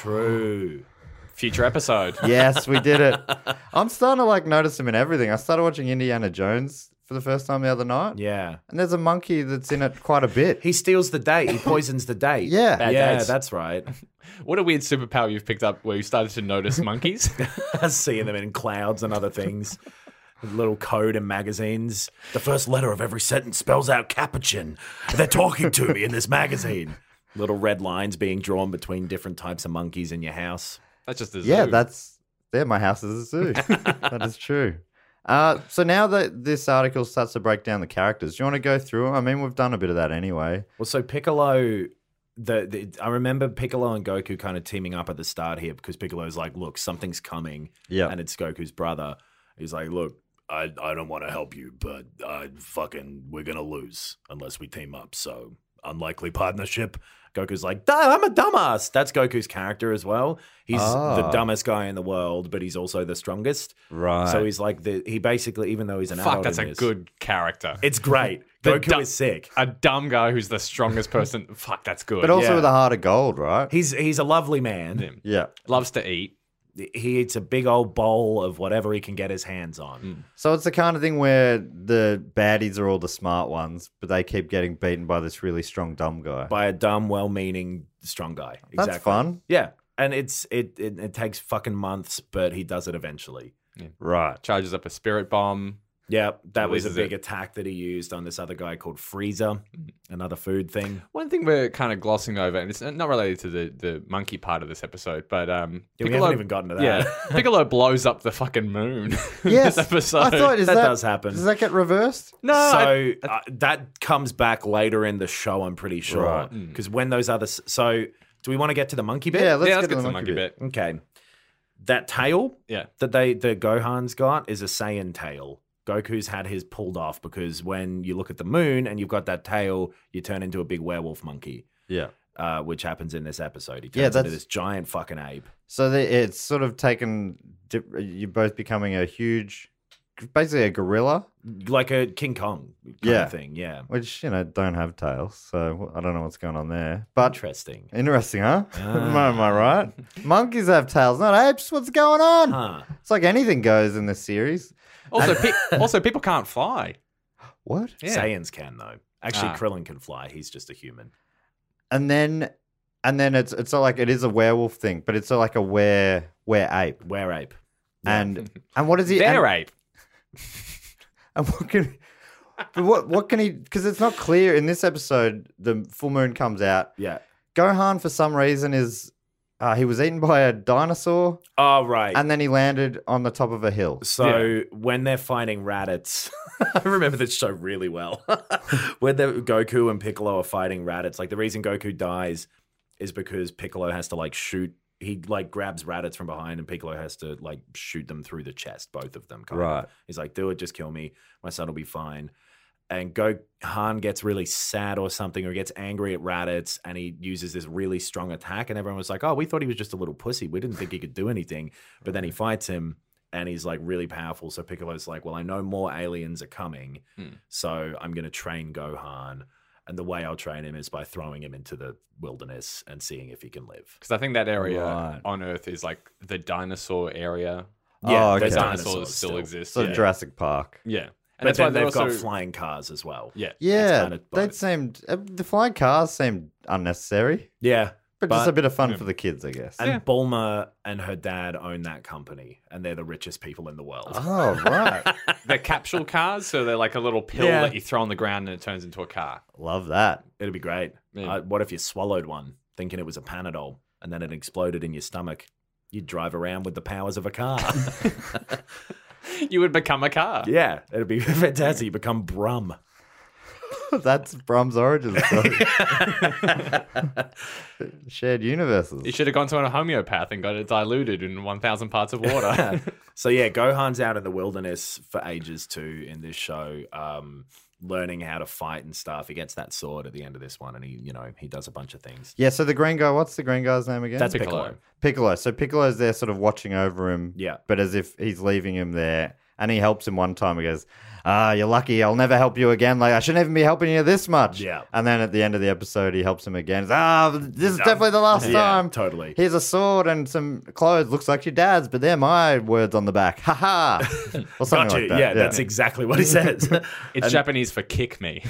True. Future episode. Yes, we did it. I'm starting to like notice them in everything. I started watching Indiana Jones for the first time the other night, Yeah. and there's a monkey that's in it quite a bit. He steals the date. He poisons the date. Yeah. Bad yeah, dates. that's right. What a weird superpower you've picked up where you started to notice monkeys. Seeing them in clouds and other things. Little code in magazines. The first letter of every sentence spells out capuchin. They're talking to me in this magazine. Little red lines being drawn between different types of monkeys in your house. That's just a zoo. Yeah, that's there. My house is a zoo. That is true. Uh, so now that this article starts to break down the characters, do you want to go through them? I mean, we've done a bit of that anyway. Well, so Piccolo, the, the I remember Piccolo and Goku kind of teaming up at the start here because Piccolo's like, look, something's coming. Yeah. And it's Goku's brother. He's like, look, I, I don't want to help you, but I fucking, we're going to lose unless we team up. So unlikely partnership. Goku's like, I'm a dumbass. That's Goku's character as well. He's Oh. the dumbest guy in the world, but he's also the strongest. Right. So he's like, the he basically, even though he's an Fuck, adult that's in a this, good character. it's great. The Goku du- is sick. A dumb guy who's the strongest person. Fuck, that's good. But also Yeah. with a heart of gold, right? He's he's a lovely man. Yeah. Yeah. Loves to eat. He eats a big old bowl of whatever he can get his hands on. Mm. So it's the kind of thing where the baddies are all the smart ones, but they keep getting beaten by this really strong dumb guy. By a dumb, well-meaning, strong guy. That's Exactly. fun. Yeah, and it's it, it it takes fucking months, but he does it eventually. Right. Charges up a spirit bomb. Yeah, that was a Releases big it. attack that he used on this other guy called Frieza, another food thing. One thing we're kind of glossing over, and it's not related to the, the monkey part of this episode, but um, Yeah, we haven't even gotten to that. Yeah, Piccolo blows up the fucking moon. in Yes. this episode. I thought is That that, does happen. Does that get reversed? no. so I- uh, that comes back later in the show, I'm pretty sure. Right. Because when those other... So do we want to get to the monkey bit? Yeah, let's yeah, get let's to get the to the monkey monkey bit. Okay. That tail Yeah. that they the Gohan's got is a Saiyan tail. Goku's had his pulled off because when you look at the moon and you've got that tail, you turn into a big werewolf monkey, Yeah. uh, which happens in this episode. He turns Yeah, into that's- this giant fucking ape. So they, it's sort of taken, dip- you're both becoming a huge, basically a gorilla, Like a King Kong kind Yeah. of thing, yeah. which, you know, don't have tails. So I don't know what's going on there. But Interesting. interesting, huh? Am I- am I right? Monkeys have tails, not apes. What's going on? Huh. It's like anything goes in this series. Also, pe- also, people can't fly. What? Yeah. Saiyans can, though. Actually, Ah. Krillin can fly. He's just a human. And then, and then it's it's not like it is a werewolf thing, but it's sort of like a were were ape. Were ape. And and what is he? They're and, ape. And what can? But what what can he? Because it's not clear in this episode. The full moon comes out. Yeah. Gohan, for some reason, is uh, he was eaten by a dinosaur, Oh, right. and then he landed on the top of a hill. So when they're fighting Raditz, I remember this show really well. when the Goku and Piccolo are fighting Raditz, like the reason Goku dies is because Piccolo has to like shoot. He like grabs Raditz from behind, and Piccolo has to like shoot them through the chest, both of them. kind of. Right. He's like, "Do it, just kill me. My son will be fine." And Gohan gets really sad or something, or gets angry at Raditz, and he uses this really strong attack, and everyone was like, "Oh, we thought he was just a little pussy. We didn't think he could do anything." But then he fights him, and he's like really powerful. So Piccolo's like, "Well, I know more aliens are coming, so I'm going to train Gohan, and the way I'll train him is by throwing him into the wilderness and seeing if he can live." Because I think that area Right. on Earth is like the dinosaur area. Oh, there's okay. Dinosaurs, dinosaurs still, still. exist. Sort of yeah. Jurassic Park. yeah. And But that's why then they're they've also got flying cars as well. yeah. Yeah, kind of they both. seemed uh, the flying cars seemed unnecessary, Yeah. but, just a bit of fun for the kids, I guess. And Bulma and her dad own that company, and they're the richest people in the world. Oh, right. They're capsule cars, so they're like a little pill Yeah. that you throw on the ground and it turns into a car. Love that. It'd be great. Yeah. Uh, what if you swallowed one, thinking it was a Panadol, and then it exploded in your stomach? You'd drive around with the powers of a car. You would become a car. Yeah, it'd be fantastic. You become Brum. That's Brum's origin story. Shared universes. You should have gone to a homeopath and got it diluted in one thousand parts of water. So yeah, Gohan's out in the wilderness for ages too in this show, um, learning how to fight and stuff. He gets that sword at the end of this one, and he, you know, he does a bunch of things. Yeah, so the green guy, what's the green guy's name again? That's Piccolo. Piccolo. Piccolo. So Piccolo's there sort of watching over him. Yeah. But as if he's leaving him there. And he helps him one time. He goes, ah, you're lucky. I'll never help you again. Like, I shouldn't even be helping you this much. Yeah. And then at the end of the episode, he helps him again. He's, ah, this is definitely the last Yeah, time. totally. Here's a sword and some clothes. Looks like your dad's, but they're my words on the back. Ha ha. Or something Gotcha. like that. Yeah, that's exactly what he says. It's Japanese for kick me.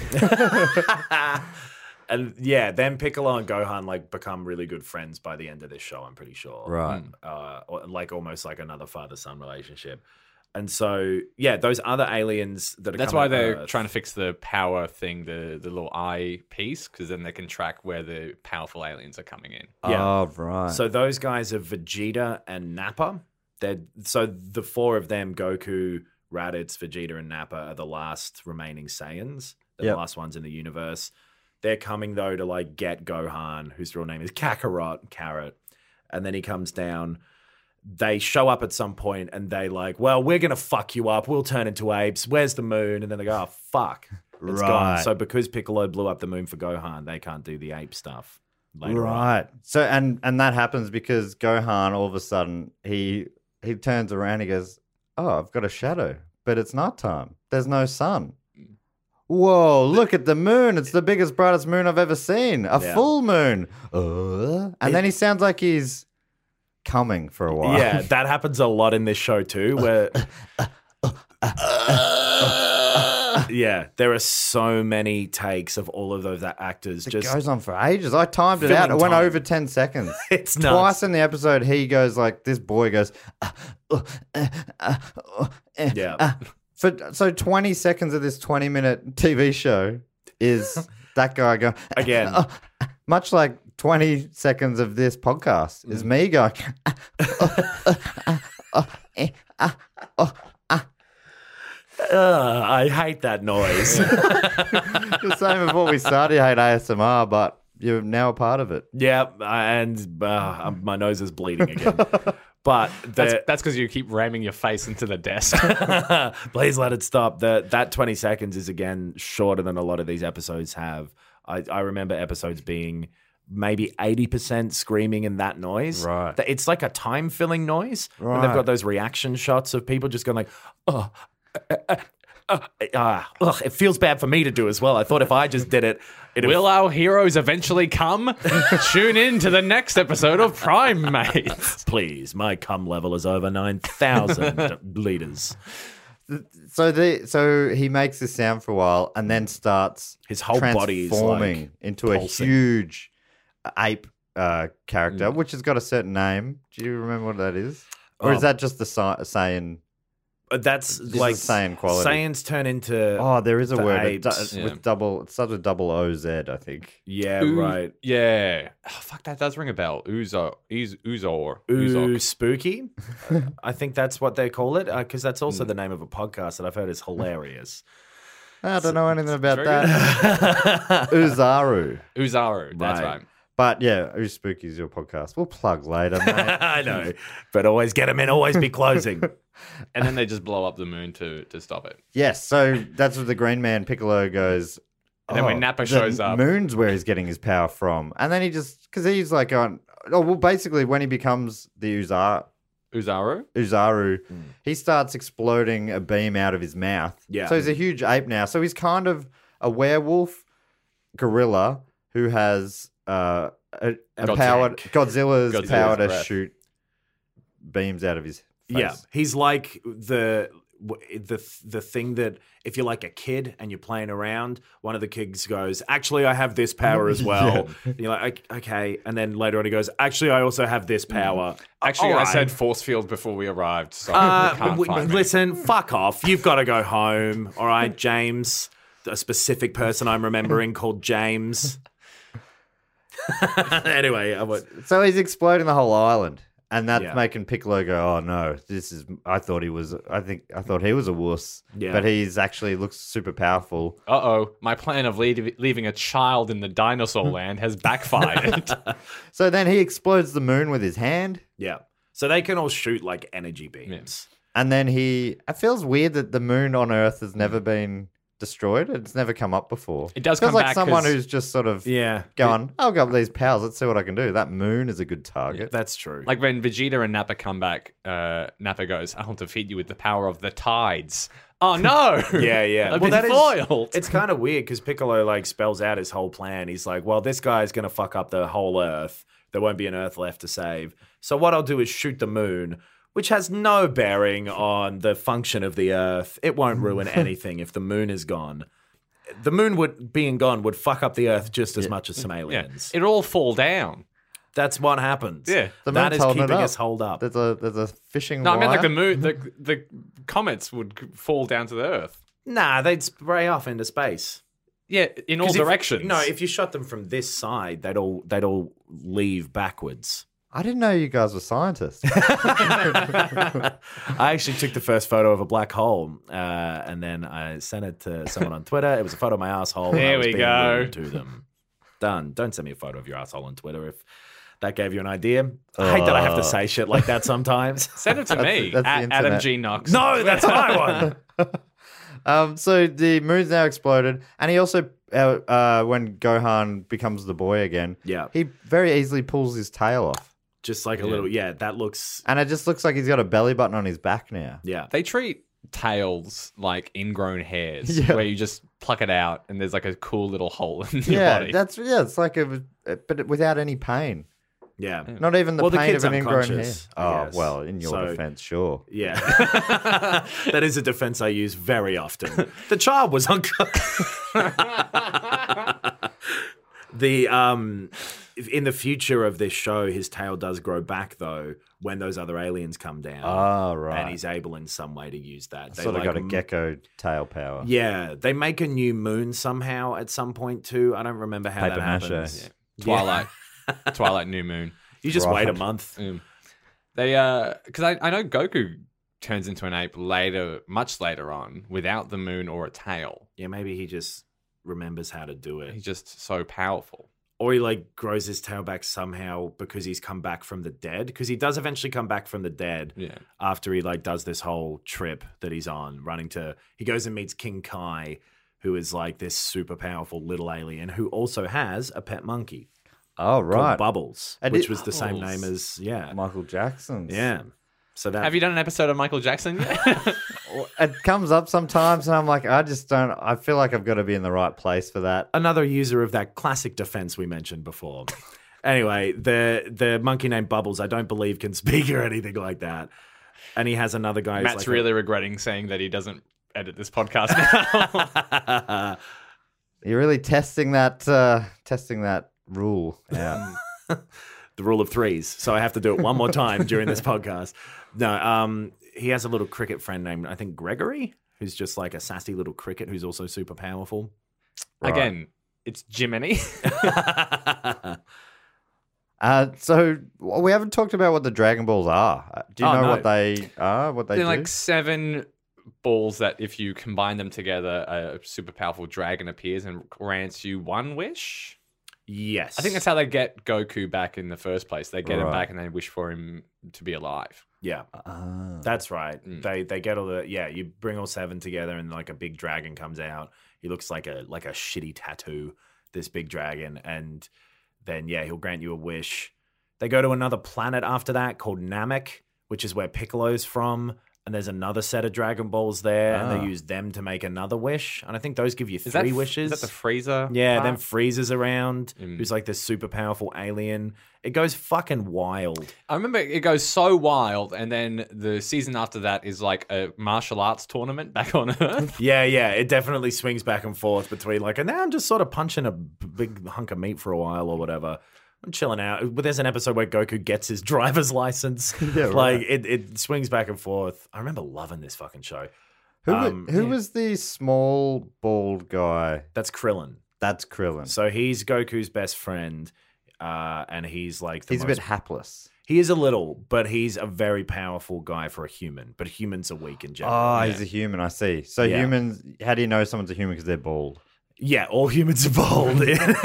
And yeah, then Piccolo and Gohan like become really good friends by the end of this show, I'm pretty sure. Right. Uh, or, like almost like another father-son relationship. And so, yeah, those other aliens that are That's coming why to they're Earth- trying to fix the power thing, the, the little eye piece, because then they can track where the powerful aliens are coming in. Yeah. Oh, right. So those guys are Vegeta and Nappa. They're so the four of them, Goku, Raditz, Vegeta, and Nappa, are the last remaining Saiyans. They're Yep. the last ones in the universe. They're coming though to like get Gohan, whose real name is Kakarot, Carrot, and then he comes down. they show up at some point and they like, well, we're going to fuck you up. We'll turn into apes. Where's the moon? And then they go, oh, fuck. It's Right. gone. So because Piccolo blew up the moon for Gohan, they can't do the ape stuff later on. Right. So and and that happens because Gohan all of a sudden he he turns around, he goes, "Oh, I've got a shadow, but it's nighttime. There's no sun." Whoa, look at the moon. It's the biggest, brightest moon I've ever seen. A Yeah. full moon. Uh, and then he sounds like he's coming for a while. Yeah, that happens a lot in this show too, where yeah, there are so many takes of all of those actors It just goes on for ages. I timed it out. It filling went time. over ten seconds. It's nuts. Twice in the episode, he goes like, this boy goes, "Uh, uh, uh, uh, uh, eh, Yeah. uh." For, so twenty seconds of this twenty minute T V show is that guy going, Again. "Uh, uh," much like twenty seconds of this podcast is me going, "Uh, uh, uh, uh, eh, uh, uh, uh." Ugh, I hate that noise. The same as what we started, you hate A S M R, but you're now a part of it. Yeah, and uh, my nose is bleeding again. But That's the, that's because you keep ramming your face into the desk. please let it stop. The, that twenty seconds is, again, shorter than a lot of these episodes have. I, I remember episodes being maybe eighty percent screaming in that noise. Right. That- It's like a time-filling noise. When they've Right. got those reaction shots of people just going like, oh, uh, uh, uh, uh, ugh, it feels bad for me to do as well. I thought if I just did it, it'd Will our heroes eventually come? Tune in to the next episode of Primates. please, my cum level is over nine thousand liters. So the so he makes this sound for a while and then starts His whole body is, transforming like, into pulsing. a huge ape uh, character, Mm. which has got a certain name. Do you remember what that is, or Oh. is that just the Sa- Saiyan? Uh, That's This like is Saiyan quality. Saiyans turn into Oh, there is a the word it apes. do- Yeah. with double. It starts with double O Z, I think. yeah, Ooh, right. Yeah. Oh, fuck, that does ring a bell. Uzo. Uz- Uzor. Ooh, Uzok. spooky. I think that's what they call it because that's Hmm. also the name of a podcast that I've heard is hilarious. I don't know anything about very that. Uzaru. Uzaru. That's Right. right. But yeah, Ooh Spooky is your podcast. We'll plug later, mate. I know, but always get them in. Always be closing. And then they just blow up the moon to, to stop it. Yes, so that's what the Green Man Piccolo goes. And then when "Oh, Nappa the shows up- moon's where he's getting his power from, and then he just because he's like on. Oh well, basically when he becomes the Uzar, Uzaru? Uzaru, he starts exploding a beam out of his mouth. Yeah. So he's a huge ape now. So he's kind of a werewolf gorilla who has uh, a, a Godzilla. powered Godzilla's, Godzilla's power to breath. shoot beams out of his face. Yeah, he's like the the the thing that if you're like a kid and you're playing around, one of the kids goes, "Actually, I have this power as well." And you're like, "Okay," and then later on he goes, "Actually, I also have this power." Actually, All I right. said force field before we arrived, so Uh, you can't w- find me. listen, fuck off. You've got to go home. All right, James. A specific person I'm remembering called James. Anyway, I would, So he's exploding the whole island, and that's Yeah. making Piccolo go, "Oh no, this is." I thought he was. I think I thought he was a wuss, Yeah. but he's actually looks super powerful. Uh-oh, my plan of leave, leaving a child in the dinosaur land has backfired. So then he explodes the moon with his hand, yeah. So they can all shoot like energy beams. and then he. It feels weird that the moon on Earth has never been destroyed. It's never come up before. It does feels come like back someone 'cause- who's just sort of Yeah, going, "I'll go up these powers. Let's see what I can do." That moon is a good target. that's true. Like when Vegeta and Nappa come back, uh, Nappa goes, "I'll defeat you with the power of the tides." Oh no! Yeah, yeah. I've been that is- foiled. it's kind of weird because Piccolo like spells out his whole plan. He's like, well, this guy's going to fuck up the whole Earth. There won't be an Earth left to save. So what I'll do is shoot the moon, which has no bearing on the function of the Earth. It won't ruin anything if the moon is gone. The moon would being gone would fuck up the Earth just as much as some yeah, aliens. it'll all fall down. That's what happens. Yeah. The that moon's is holding it keeping up. us holed up. There's a there's a fishing. No, I meant like wire. the moon. The the comets would c- fall down to the Earth. Nah, they'd spray off into space. Yeah, in all 'Cause if- directions. no, if you shot them from this side, they'd all they'd all leave backwards. I didn't know you guys were scientists. I actually took the first photo of a black hole, uh, and then I sent it to someone on Twitter. It was a photo of my asshole. and I There was we being go. rude to them. Done. Don't send me a photo of your asshole on Twitter if That gave you an idea. I hate that I have to say shit like that sometimes. Send it to me. that's the at internet. Adam G. Knox. No, that's my one. Um, so the moon's now exploded, and he also, uh, uh, when Gohan becomes the boy again, Yeah. he very easily pulls his tail off, Just like a Yeah. little, yeah, that looks, and it just looks like he's got a belly button on his back now. yeah. They treat tails like ingrown hairs, Yeah. where you just pluck it out and there's like a cool little hole in your Yeah, body. that's yeah, it's like a, but without any pain. Yeah. Not even the Well, the pain kid's of an ingrown hair. unconscious, I Oh guess. well, in your So- defense, sure. Yeah. That is a defense I use very often. The child was unconscious. The um in the future of this show, his tail does grow back though when those other aliens come down. Ah, right. And he's able in some way to use that. They Sort of like got a m- gecko tail power. Yeah, they make a new moon somehow at some point too. I don't remember how Paper that mache. happens. Yeah. Twilight. Twilight New Moon. You just Right. wait a month. Um, they uh because I, I know Goku turns into an ape later, much later on, without the moon or a tail. Yeah, maybe he just remembers how to do it. He's just so powerful. Or he like grows his tail back somehow because he's come back from the dead. Because he does eventually come back from the dead Yeah. after he like does this whole trip that he's on, running to. He goes and meets King Kai, who is like this super powerful little alien who also has a pet monkey Oh called right, Bubbles, And which it- was the same Bubbles. name as yeah, Michael Jackson's. yeah. So that Have you done an episode of Michael Jackson yet? It comes up sometimes, and I'm like, I just don't. I feel like I've got to be in the right place for that. another user of that classic defense we mentioned before. Anyway, the the monkey named Bubbles, I don't believe can speak or anything like that. And he has another guy. who's Matt's like a- really regretting saying that he doesn't edit this podcast now. You're really testing that, uh, testing that rule out. the rule of threes. So I have to do it one more time during this podcast. No, um, he has a little cricket friend named, I think, Gregory, who's just like a sassy little cricket who's also super powerful. Again, it's Jiminy. Uh, so w- we haven't talked about what the Dragon Balls are. Uh, Do you Oh, know no. what they are? What they They're do? like seven balls that if you combine them together, a super powerful dragon appears and grants you one wish. Yes. I think that's how they get Goku back in the first place. They get him Right. back and they wish for him to be alive. Yeah, Ah. that's right. Mm. They they get all the yeah. You bring all seven together, and like a big dragon comes out. He looks like a like a shitty tattoo. This big dragon, and then yeah, he'll grant you a wish. They go to another planet after that called Namek, which is where Piccolo's from. And there's another set of Dragon Balls there, and Ah. they use them to make another wish. And I think those give you Is three that f- wishes. Is that the freezer? Yeah, part? then Frieza's around, Mm. who's like this super powerful alien. It goes fucking wild. I remember it goes so wild, and then the season after that is like a martial arts tournament back on Earth. Yeah, yeah, it definitely swings back and forth between like, and now I'm just sort of punching a b- big hunk of meat for a while or whatever. I'm chilling out. But there's an episode where Goku gets his driver's license. Yeah, right. Like it, it swings back and forth. I remember loving this fucking show. Who, wa- Um, who yeah. was the small bald guy? That's Krillin. That's Krillin. So he's Goku's best friend, uh, and he's like the He's a most bit hapless. He is a little, but he's a very powerful guy for a human. But humans are weak in general. Oh, he's a human. I see. So Yeah. humans. How do you know someone's a human because they're bald? Yeah, all humans are bald.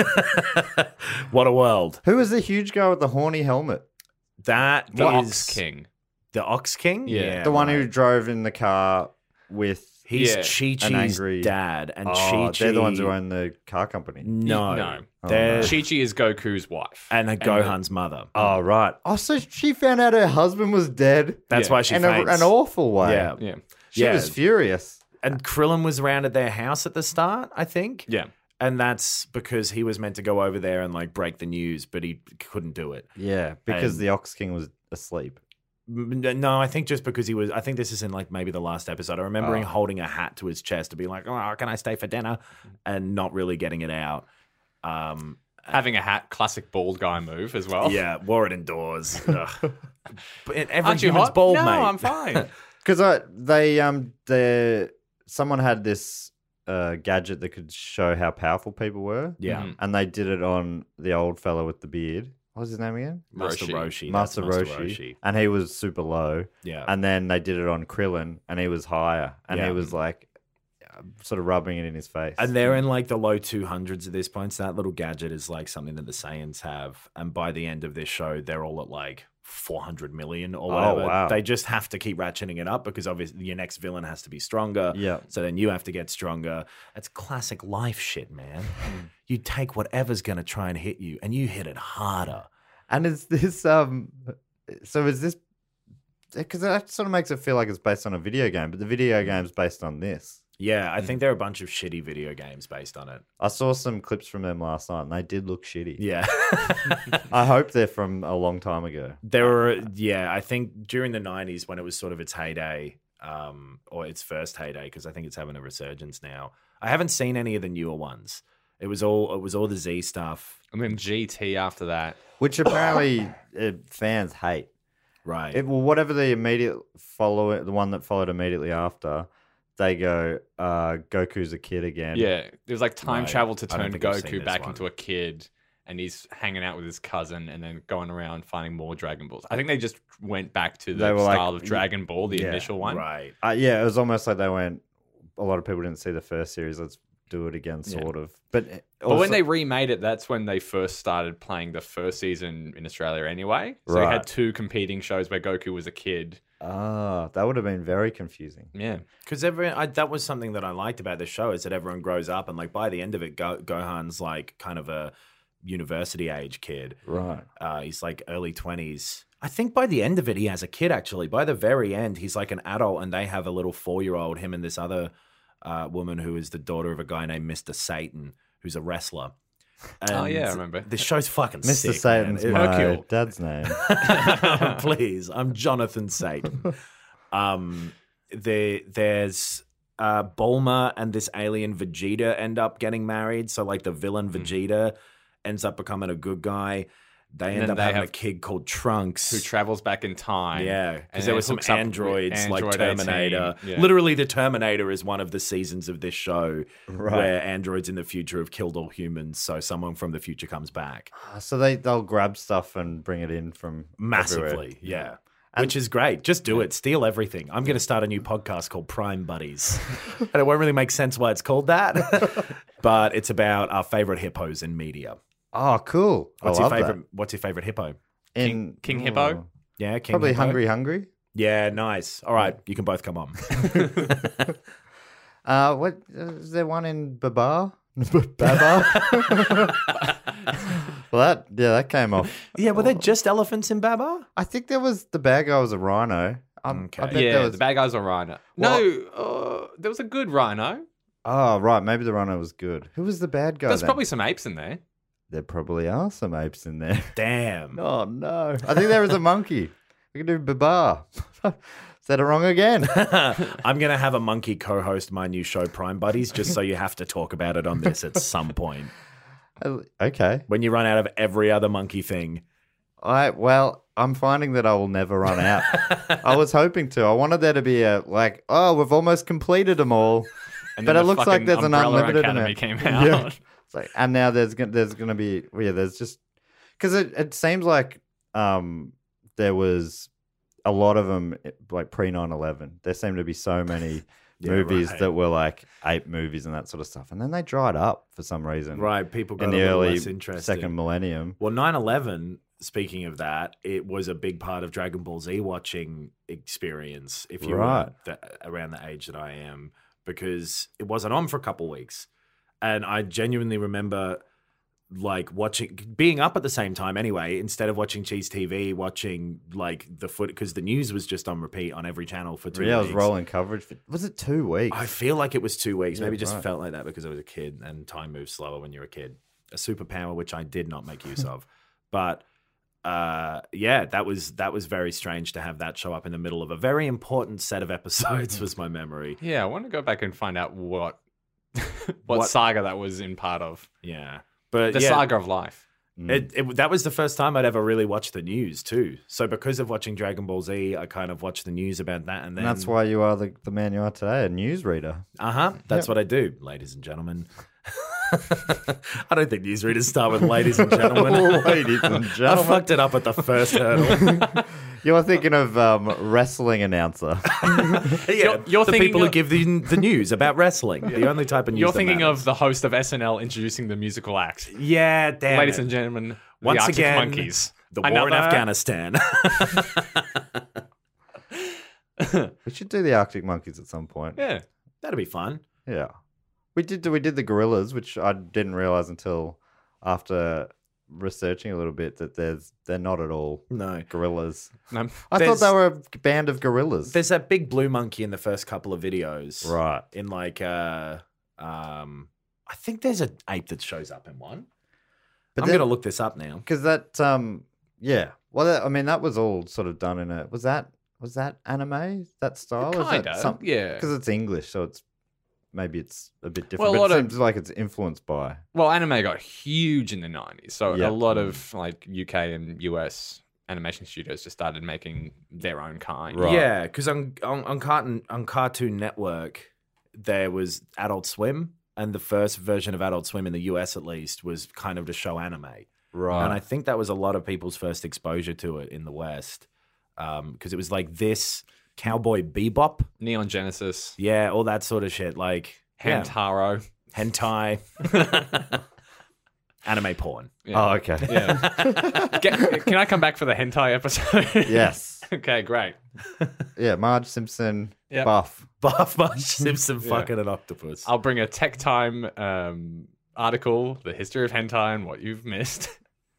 What a world. Who is the huge guy with the horny helmet? That The is Ox King. The Ox King? Yeah. the one right. who drove in the car with. He's Yeah, Chi an Chi's angry- dad. And Oh, Chi Chi. they're the ones who own the car company. No. No. Oh, They're. no. Chi-Chi is Goku's wife. And the- Gohan's mother. Oh right. Oh, so she found out her husband was dead. That's yeah. why she in a, faints. an awful way. Yeah. Yeah. She Yeah. was furious. And Krillin was around at their house at the start, I think. Yeah. And that's because he was meant to go over there and like break the news, but he couldn't do it. Yeah, because And- the Ox King was asleep. M- No, I think just because he was. I think this is in like maybe the last episode. I remember him Oh. holding a hat to his chest to be like, "Oh, can I stay for dinner?" and not really getting it out. Um, Having a hat, classic bald guy move as well. yeah, wore it indoors. Ugh. But every Aren't you human's hot? bald, no, mate. I'm fine. Because I they um the someone had this uh, gadget that could show how powerful people were. Yeah, Mhm. And they did it on the old fella with the beard. What was his name again? Master Roshi. Roshi. Master that's Roshi. And he was super low. Yeah, And then they did it on Krillin, and he was higher. And Yeah. he was like, sort of rubbing it in his face. And they're in like the low two hundreds at this point. So that little gadget is like something that the Saiyans have. And by the end of this show, they're all at like four hundred million or whatever. Oh, wow. They just have to keep ratcheting it up because obviously your next villain has to be stronger. Yeah. So then you have to get stronger. It's classic life shit, man. You take whatever's going to try and hit you and you hit it harder. And is this, um, so is this, because that sort of makes it feel like it's based on a video game, but the video game's based on this. Yeah, I think there are a bunch of shitty video games based on it. I saw some clips from them last night and they did look shitty. Yeah. I hope they're from a long time ago. There were, yeah, I think during the nineties when it was sort of its heyday, um, or its first heyday, because I think it's having a resurgence now. I haven't seen any of the newer ones. It was all it was all the Z stuff. And then G T after that. Which apparently uh, fans hate. Right. It, well, whatever the immediate follow, the one that followed immediately after, they go, uh, Goku's a kid again. Yeah, there's like time Right. travel to I don't turn think I've seen Goku this back one. into a kid, and he's hanging out with his cousin, and then going around finding more Dragon Balls. I think they just went back to They the were like- style of Dragon Ball, the Yeah, initial one. Right. Uh, yeah, it was almost like they went, a lot of people didn't see the first series, let's do it again, Yeah. sort of. But, But also, when they remade it, that's when they first started playing the first season in Australia anyway. So you Right. had two competing shows where Goku was a kid. Ah, that would have been very confusing. Yeah. Because everyone, that was something that I liked about the show is that everyone grows up and like by the end of it, Go- Gohan's like kind of a university age kid. Right. Uh, he's like early twenties. I think by the end of it, he has a kid actually. By the very end, he's like an adult and they have a little four year old, him and this other uh, woman who is the daughter of a guy named Mister Satan, who's a wrestler. And Oh, yeah, I remember. This show's fucking Mister sick, Satan's man. my Hercule. dad's name. Please, I'm Jonathan Satan. Um, there, there's uh, Bulma and this alien Vegeta end up getting married. So like the villain Vegeta ends up becoming a good guy. They And end then up they having a have- kid called Trunks. Who travels back in time. Yeah, and because there then were some hooks up with androids like Android Terminator. eighteen. Yeah. Literally, the Terminator is one of the seasons of this show Right. where androids in the future have killed all humans. So someone from the future comes back So they, they'll grab stuff and bring it in from massively. everywhere. Yeah. Which is great. Just do it. Steal everything. I'm going to start a new podcast called Prime Buddies. And it won't really make sense why it's called that. But it's about our favorite hippos in media. Oh, cool. What's I your love favorite? that. What's your favorite hippo? In, King Hippo? Yeah, King Probably Hippo? Hungry Hungry. Yeah, nice. All right, you can both come on. Uh, what is there one in Babar? Babar? Well, that yeah, that came off. Yeah, were there just elephants in Babar? I think there was the bad guy was a rhino. Um, Okay. I bet Yeah, there was. the bad guys are Rhino. Well- no, uh, there was a good Rhino. Oh, right. Maybe the rhino was good. Who was the bad guy? There's then? probably some apes in there. There probably are some apes in there. Damn. Oh no! I think there is a monkey. We can do Babar. Said it wrong again. I'm going to have a monkey co-host my new show, Prime Buddies, just so you have to talk about it on this at some point. Okay. When you run out of every other monkey thing. I well, I'm finding that I will never run out. I was hoping to. I wanted there to be a like, oh, we've almost completed them all. And But then it the looks like fucking there's an Umbrella unlimited Academy amount. came out. Yeah. It's like, and now there's gonna there's gonna be well, yeah, there's just because it, it seems like um there was a lot of them like pre nine eleven. There seemed to be so many Yeah, movies right. that were like ape movies and that sort of stuff, and then they dried up for some reason. Right, people got in a the little early less interested. second millennium. Well, nine eleven, speaking of that, it was a big part of Dragon Ball Z watching experience, if you Right. were the, around the age that I am, because it wasn't on for a couple weeks. And I genuinely remember like watching, being up at the same time anyway, instead of watching Cheese T V, watching like the foot, because the news was just on repeat on every channel for two Yeah, I weeks. was rolling coverage. For, was it two weeks? I feel like it was two weeks. Yeah, Maybe it just right. felt like that because I was a kid and time moves slower when you're a kid. A superpower which I did not make use of. But uh, yeah, that was that was very strange to have that show up in the middle of a very important set of episodes was my memory. Yeah, I want to go back and find out what what, What- saga that was in part of. Yeah. But The yeah, saga of life. It, it, that was the first time I'd ever really watched the news too. So because of watching Dragon Ball Z, I kind of watched the news about that, and then and that's why you are the, the man you are today, a newsreader. Uh huh. That's Yep. what I do, ladies and gentlemen. I don't think newsreaders start with ladies and gentlemen. Ladies and I gentlemen. fucked it up at the first hurdle. You're thinking of um, wrestling announcer. yeah, You're- you're the thinking people who of- give the, the news about wrestling. The only type of news You're that thinking matters. of the host of S N L introducing the musical act. Yeah, damn Ladies it. and gentlemen, Once the Arctic again, Monkeys. the war in Another- Afghanistan. We should do the Arctic Monkeys at some point. Yeah. That'd be fun. Yeah. We did we did the gorillas, which I didn't realize until after researching a little bit that there's they're not at all No. gorillas. No. I There's- thought they were a band of gorillas. There's that big blue monkey in the first couple of videos. Right. In like, uh, um, I think there's an ape that shows up in one. But I'm then- going to look this up now. Because that, um, yeah. Well, that, I mean, that was all sort of done in a. Was that was that anime? That style? Kinda, yeah. Because it's English, so it's maybe it's a bit different. Well, a but lot it of- seems like it's influenced by. Well, anime got huge in the nineties. So Yeah. a lot of like U K and U S animation studios just started making their own kind. Right. Yeah, because on, on on Cartoon on Cartoon Network there was Adult Swim, and the first version of Adult Swim in the U S at least was kind of to show anime. Right. And I think that was a lot of people's first exposure to it in the West, because it was like this Cowboy Bebop, Neon Genesis, yeah, all that sort of shit, like yeah, Hamtaro. hentai, anime porn. Oh, okay. Yeah. Get, can I come back for the hentai episode? Yes. Okay, great. Yeah, Marge Simpson, Yep. Buff. Buff Marge Simpson fucking an octopus. I'll bring a Tech Time um, article, the history of hentai and what you've missed.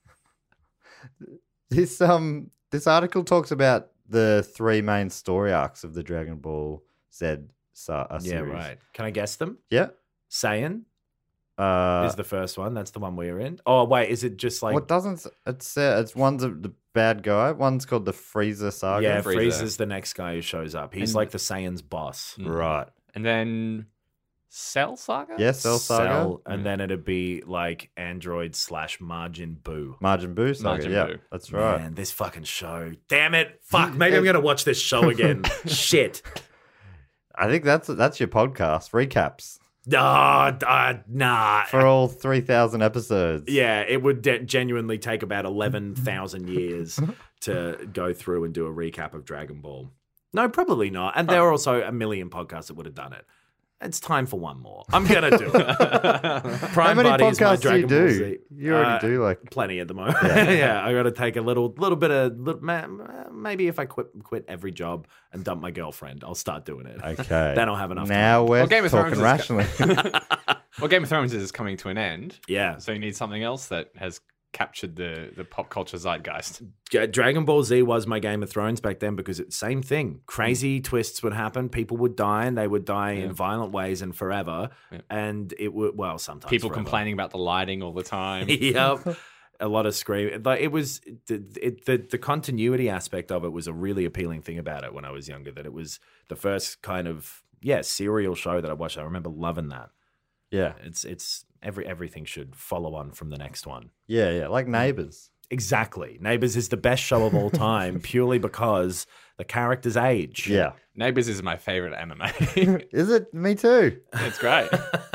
This um this article talks about the three main story arcs of the Dragon Ball Z sa- uh, Yeah, series. right. Can I guess them? Yeah. Saiyan Uh, is the first one. That's the one we were in. Oh, wait, is it just like... what doesn't it's uh, it's one's a, the bad guy. One's called the Frieza saga. yeah, Frieza. Frieza's the next guy who shows up. He's And- like the Saiyan's boss. Right. And then Cell Saga? Yeah, Cell Saga. Cell, and then it'd be like Android slash Majin Buu. Majin Buu saga. Majin yeah, Buu. that's right. Man, this fucking show. Damn it. Fuck. Maybe I'm going to watch this show again. Shit. I think that's that's your podcast recaps Oh, uh, nah. for all three thousand episodes. Yeah, it would de- genuinely take about eleven thousand years to go through and do a recap of Dragon Ball. No, probably not. And there are also a million podcasts that would have done it. It's time for one more. I'm going to do it. How Prime many Buddy is my podcasts do you Dragon Ball do? Z. You already Uh, do like Plenty at the moment. Yeah, I got to take a little, little bit of, little, ma- maybe if I quit, quit every job and dump my girlfriend, I'll start doing it. okay. Then I'll have enough Now time. we're Well, Game of talking Thrones is- rationally. Well, Game of Thrones is coming to an end. Yeah. So you need something else that has captured the, the pop culture zeitgeist. G- Dragon Ball Z was my Game of Thrones back then because it's same thing. Crazy twists would happen. People would die, and they would die in violent ways and forever. Yeah. And it would, well, sometimes People forever. complaining about the lighting all the time. Yep. A lot of screaming. Like it was the, it, the the continuity aspect of it was a really appealing thing about it when I was younger. That it was the first kind of yeah serial show that I watched. I remember loving that. yeah, It's it's every everything should follow on from the next one. yeah, yeah. Like Neighbours. Exactly. Neighbours is the best show of all time purely because the characters age. Yeah. Neighbours is my favorite anime. Is it? Me too. It's great.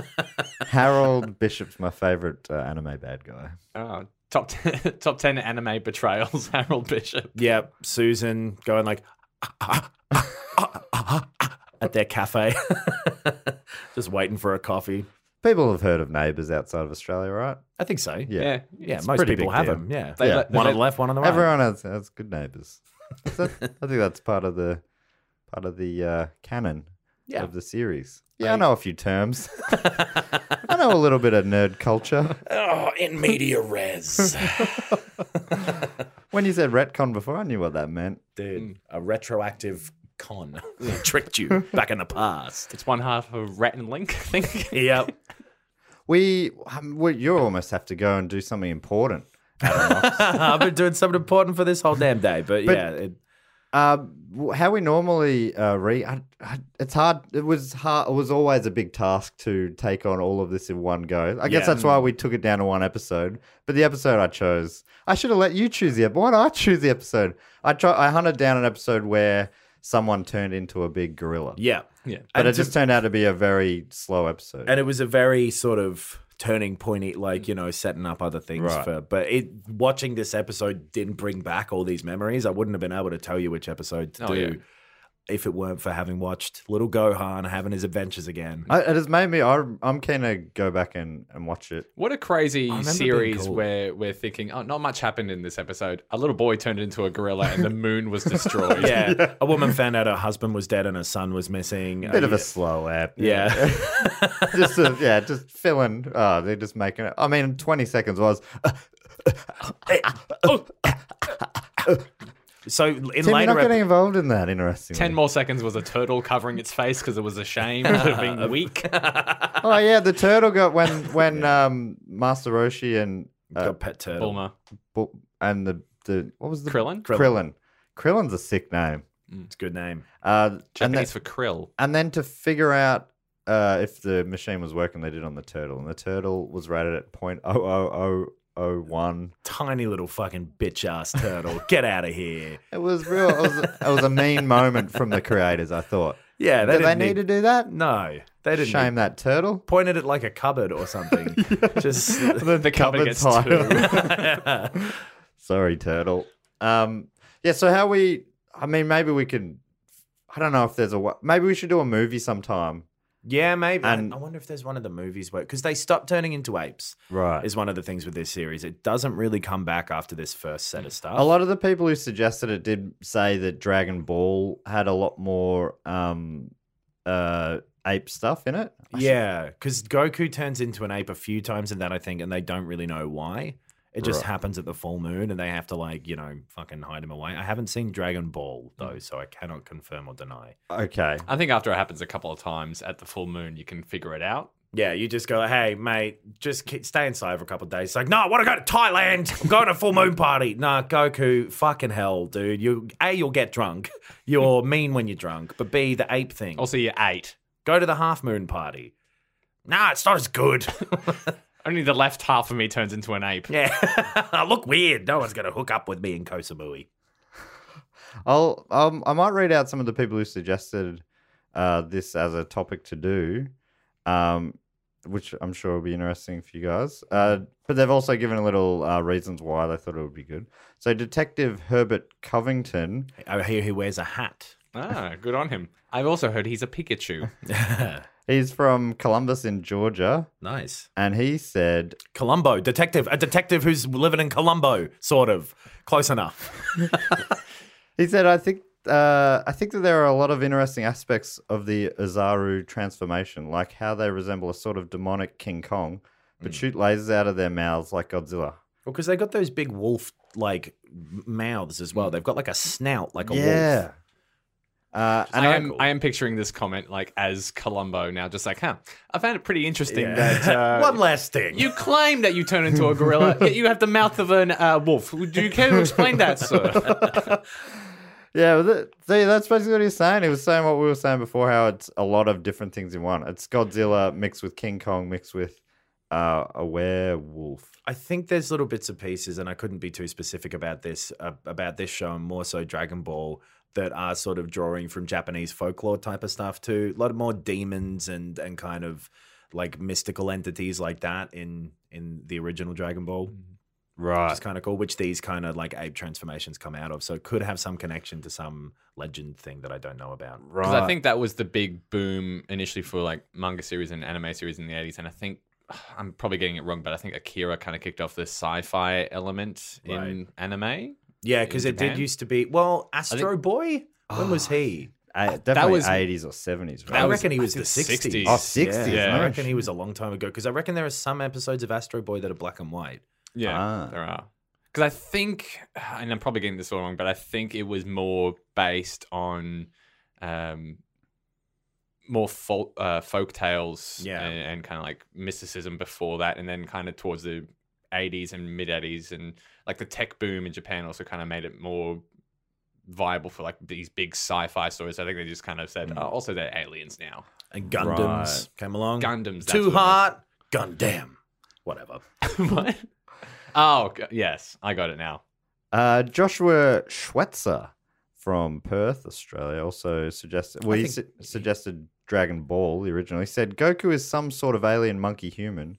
Harold Bishop's my favorite uh, anime bad guy. Oh, top ten, top ten anime betrayals. Harold Bishop. Yeah. Susan going like at their cafe, just waiting for a coffee. People have heard of Neighbours outside of Australia, right? I think so. Yeah. Yeah. Yeah, It's most pretty people big have deal. them. Yeah, They Yeah. let- one they on the let- left, one on the right. Everyone has, has good neighbours. Is that- I think that's part of the part of the uh, canon Yeah. of the series. Yeah, I know a few terms. I know a little bit of nerd culture. Oh, in media res, When you said retcon before, I knew what that meant. dude. A retroactive con tricked you back in the past. It's one half of Rat and Link, I think. Yep. We, um, we, you almost have to go and do something important. Adam Knox. I've been doing something important for this whole damn day, but, But- yeah, it, Uh, how we normally uh, read, I, I, it's hard. It was hard. It was always a big task to take on all of this in one go. I guess Yeah. that's why we took it down to one episode. But the episode I chose, I should have let you choose the episode. Why did I choose the episode? I try. I hunted down an episode where someone turned into a big gorilla. yeah, Yeah. But And it to- just turned out to be a very slow episode. and it was a very sort of turning pointy, like, you know, setting up other things Right. for. But it watching this episode didn't bring back all these memories. I wouldn't have been able to tell you which episode to Oh, do yeah. if it weren't for having watched little Gohan having his adventures again. I, it has made me. I, I'm keen to go back and, and watch it. What a crazy remember being series cool. where we're thinking, oh, not much happened in this episode. A little boy turned into a gorilla and the moon was destroyed. Yeah. A woman found out her husband was dead and her son was missing. Bit Uh, of a slow app. yeah. just to, yeah, just filling. Oh, they're just making it. I mean, twenty seconds was. So in Tim, you're later not getting epi- involved in that. Interesting. Ten more seconds was a turtle covering its face because it was ashamed of being weak. Oh yeah, the turtle got when when um Master Roshi and uh, got pet turtle. Bulma. Bu- and the the what was the Krillin? Krillin. Krillin's a sick name. It's a good name. Uh, and Japanese then, for krill. and then to figure out uh, if the machine was working, they did on the turtle, and the turtle was rated at point oh oh oh oh one. Tiny little fucking bitch ass turtle. Get out of here. It was real. It was, it was a mean moment from the creators. I thought. Yeah, they Did they didn't need to do that? No, they didn't. Shame that turtle. Pointed it like a cupboard or something. Just the, The cupboard gets higher. Sorry, turtle. Um, yeah. So how we? I mean, maybe we could. I don't know if there's a. wa- Maybe we should do a movie sometime. yeah, maybe. And- I wonder if there's one of the movies where because they stopped turning into apes. Right. Is one of the things with this series. It doesn't really come back after this first set of stuff. A lot of the people who suggested it did say that Dragon Ball had a lot more um, uh, ape stuff in it. Yeah, because Goku turns into an ape a few times in that, I think, and they don't really know why. It just Right. happens at the full moon, and they have to, like, you know, fucking hide him away. I haven't seen Dragon Ball, though, so I cannot confirm or deny. Okay. I think after it happens a couple of times at the full moon, you can figure it out. Yeah, you just go, hey, mate, just keep, stay inside for a couple of days. It's like, no, I want to go to Thailand. I'm going to a full moon party. Nah, Goku, fucking hell, dude. You A, you'll get drunk. You're mean when you're drunk. But B, the ape thing. Also, you're eight. Go to the half moon party. Nah, it's not as good. Only the left half of me turns into an ape. Yeah, I look weird. No one's going to hook up with me in Koh Samui. I'll um, I might read out some of the people who suggested uh, this as a topic to do, um, which I'm sure will be interesting for you guys. Uh, but they've also given a little uh, reasons why they thought it would be good. So Detective Herbert Covington. I hear he wears a hat. Ah, good on him. I've also heard he's a Pikachu. He's from Columbus in Georgia, Nice. and he said Columbo, detective. A detective who's living in Columbo, sort of. Close enough. he said I think uh, I think that there are a lot of interesting aspects of the Ozaru transformation, like how they resemble a sort of demonic King Kong, but shoot lasers out of their mouths like Godzilla. Well, because they got those big wolf like mouths as well. They've got like a snout, like a Yeah. wolf. Uh, and I I, am I am picturing this comment like as Columbo now, just like, huh, I found it pretty interesting Yeah. that uh, One last thing. you claim that you turn into a gorilla, yet you have the mouth of an uh, wolf. Would you care to explain that, sir? yeah, well, that, see, that's basically what he was saying. He was saying what we were saying before, how it's a lot of different things in one. It's Godzilla mixed with King Kong mixed with uh, a werewolf. I think there's little bits and pieces, and I couldn't be too specific about this uh, about this show, and more so Dragon Ball, that are sort of drawing from Japanese folklore type of stuff too. A lot of more demons and and kind of like mystical entities like that in in the original Dragon Ball. Right. Which is kind of cool, which these kind of like ape transformations come out of. So it could have some connection to some legend thing that I don't know about. Because I think that was the big boom initially for like manga series and anime series in the eighties. And I think, I'm probably getting it wrong, but I think Akira kind of kicked off the sci-fi element in Right. anime. Yeah, because in it did Japan. used to be, well, Astro Boy? When was he? Uh, definitely was- eighties or seventies. I Right? reckon he I was think the sixties. sixties. Oh, sixties, Yeah, I no reckon he shit. was a long time ago because I reckon there are some episodes of Astro Boy that are black and white. Yeah, Ah. there are. Because I think, and I'm probably getting this all wrong, but I think it was more based on um, more folk, uh, folk tales Yeah. and, and kind of like mysticism before that. And then kind of towards the eighties and mid eighties and like the tech boom in Japan also kind of made it more viable for like these big sci-fi stories. I think they just kind of said, oh, also they're aliens now. And Gundams Right. came along. Gundams. that's Too what it hot. Gundam. Whatever. was. What? Oh, g- yes. I got it now. Uh, Joshua Schweitzer from Perth, Australia, also suggested. Well, I he think su- suggested Dragon Ball. The original. He said Goku is some sort of alien monkey human,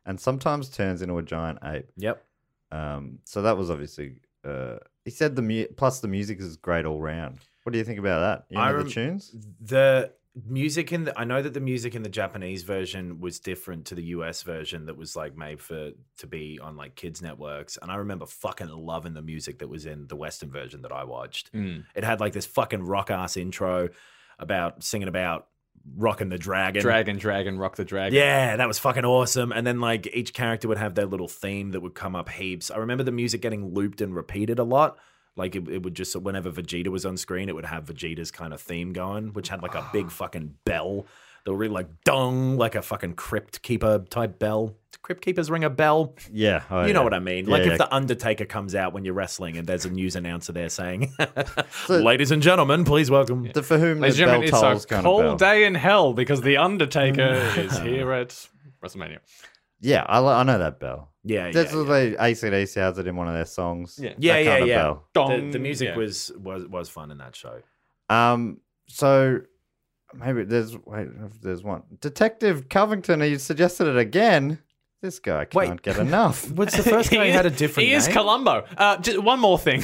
and sometimes turns into a giant ape. Yep. Um, so that was obviously. Uh, he said the mu- plus the music is great all round. What do you think about that? You know I the rem- tunes? The music in the I know that the music in the Japanese version was different to the U S version that was like made for to be on like kids networks, and I remember fucking loving the music that was in the Western version that I watched. Mm. It had like this fucking rock ass intro about singing about rocking the dragon. Dragon, dragon, rock the dragon. Yeah, that was fucking awesome. And then like each character would have their little theme that would come up heaps. I remember the music getting looped and repeated a lot. Like it, it would just, whenever Vegeta was on screen, it would have Vegeta's kind of theme going, which had like a big fucking bell. They were really like dong, like a fucking Crypt Keeper type bell. Do Crypt Keepers ring a bell? Yeah. Oh, you know yeah. what I mean? Yeah, like yeah. if The Undertaker comes out when you're wrestling and there's a news announcer there saying, ladies and gentlemen, please welcome. The for whom Ladies the and bell gentlemen, tolls it's a kind cold of bell. day in hell because the Undertaker is here at WrestleMania. Yeah, I, li- I know that bell. Yeah, That's yeah, what they A C D C has it in one of their songs. Yeah. Yeah, that yeah, kind of yeah. bell. The, Dong. the music Yeah. was, was was fun in that show. Um, so maybe there's wait, if there's one Detective Covington. He suggested it again. This guy can't Wait. get enough. What's the first guy He who had a is- different He name? is Columbo. Uh, just one more thing.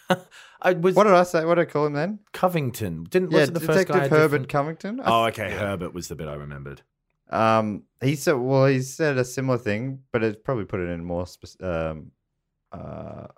I was What did I say? What did I call him then? Covington. Didn't Yeah, was it the first Detective guy? a Herbert different- Covington. I Oh, th- okay. Herbert was the bit I remembered. Um, he said, well, he said a similar thing, but it's probably put it in more. Spe- um, uh,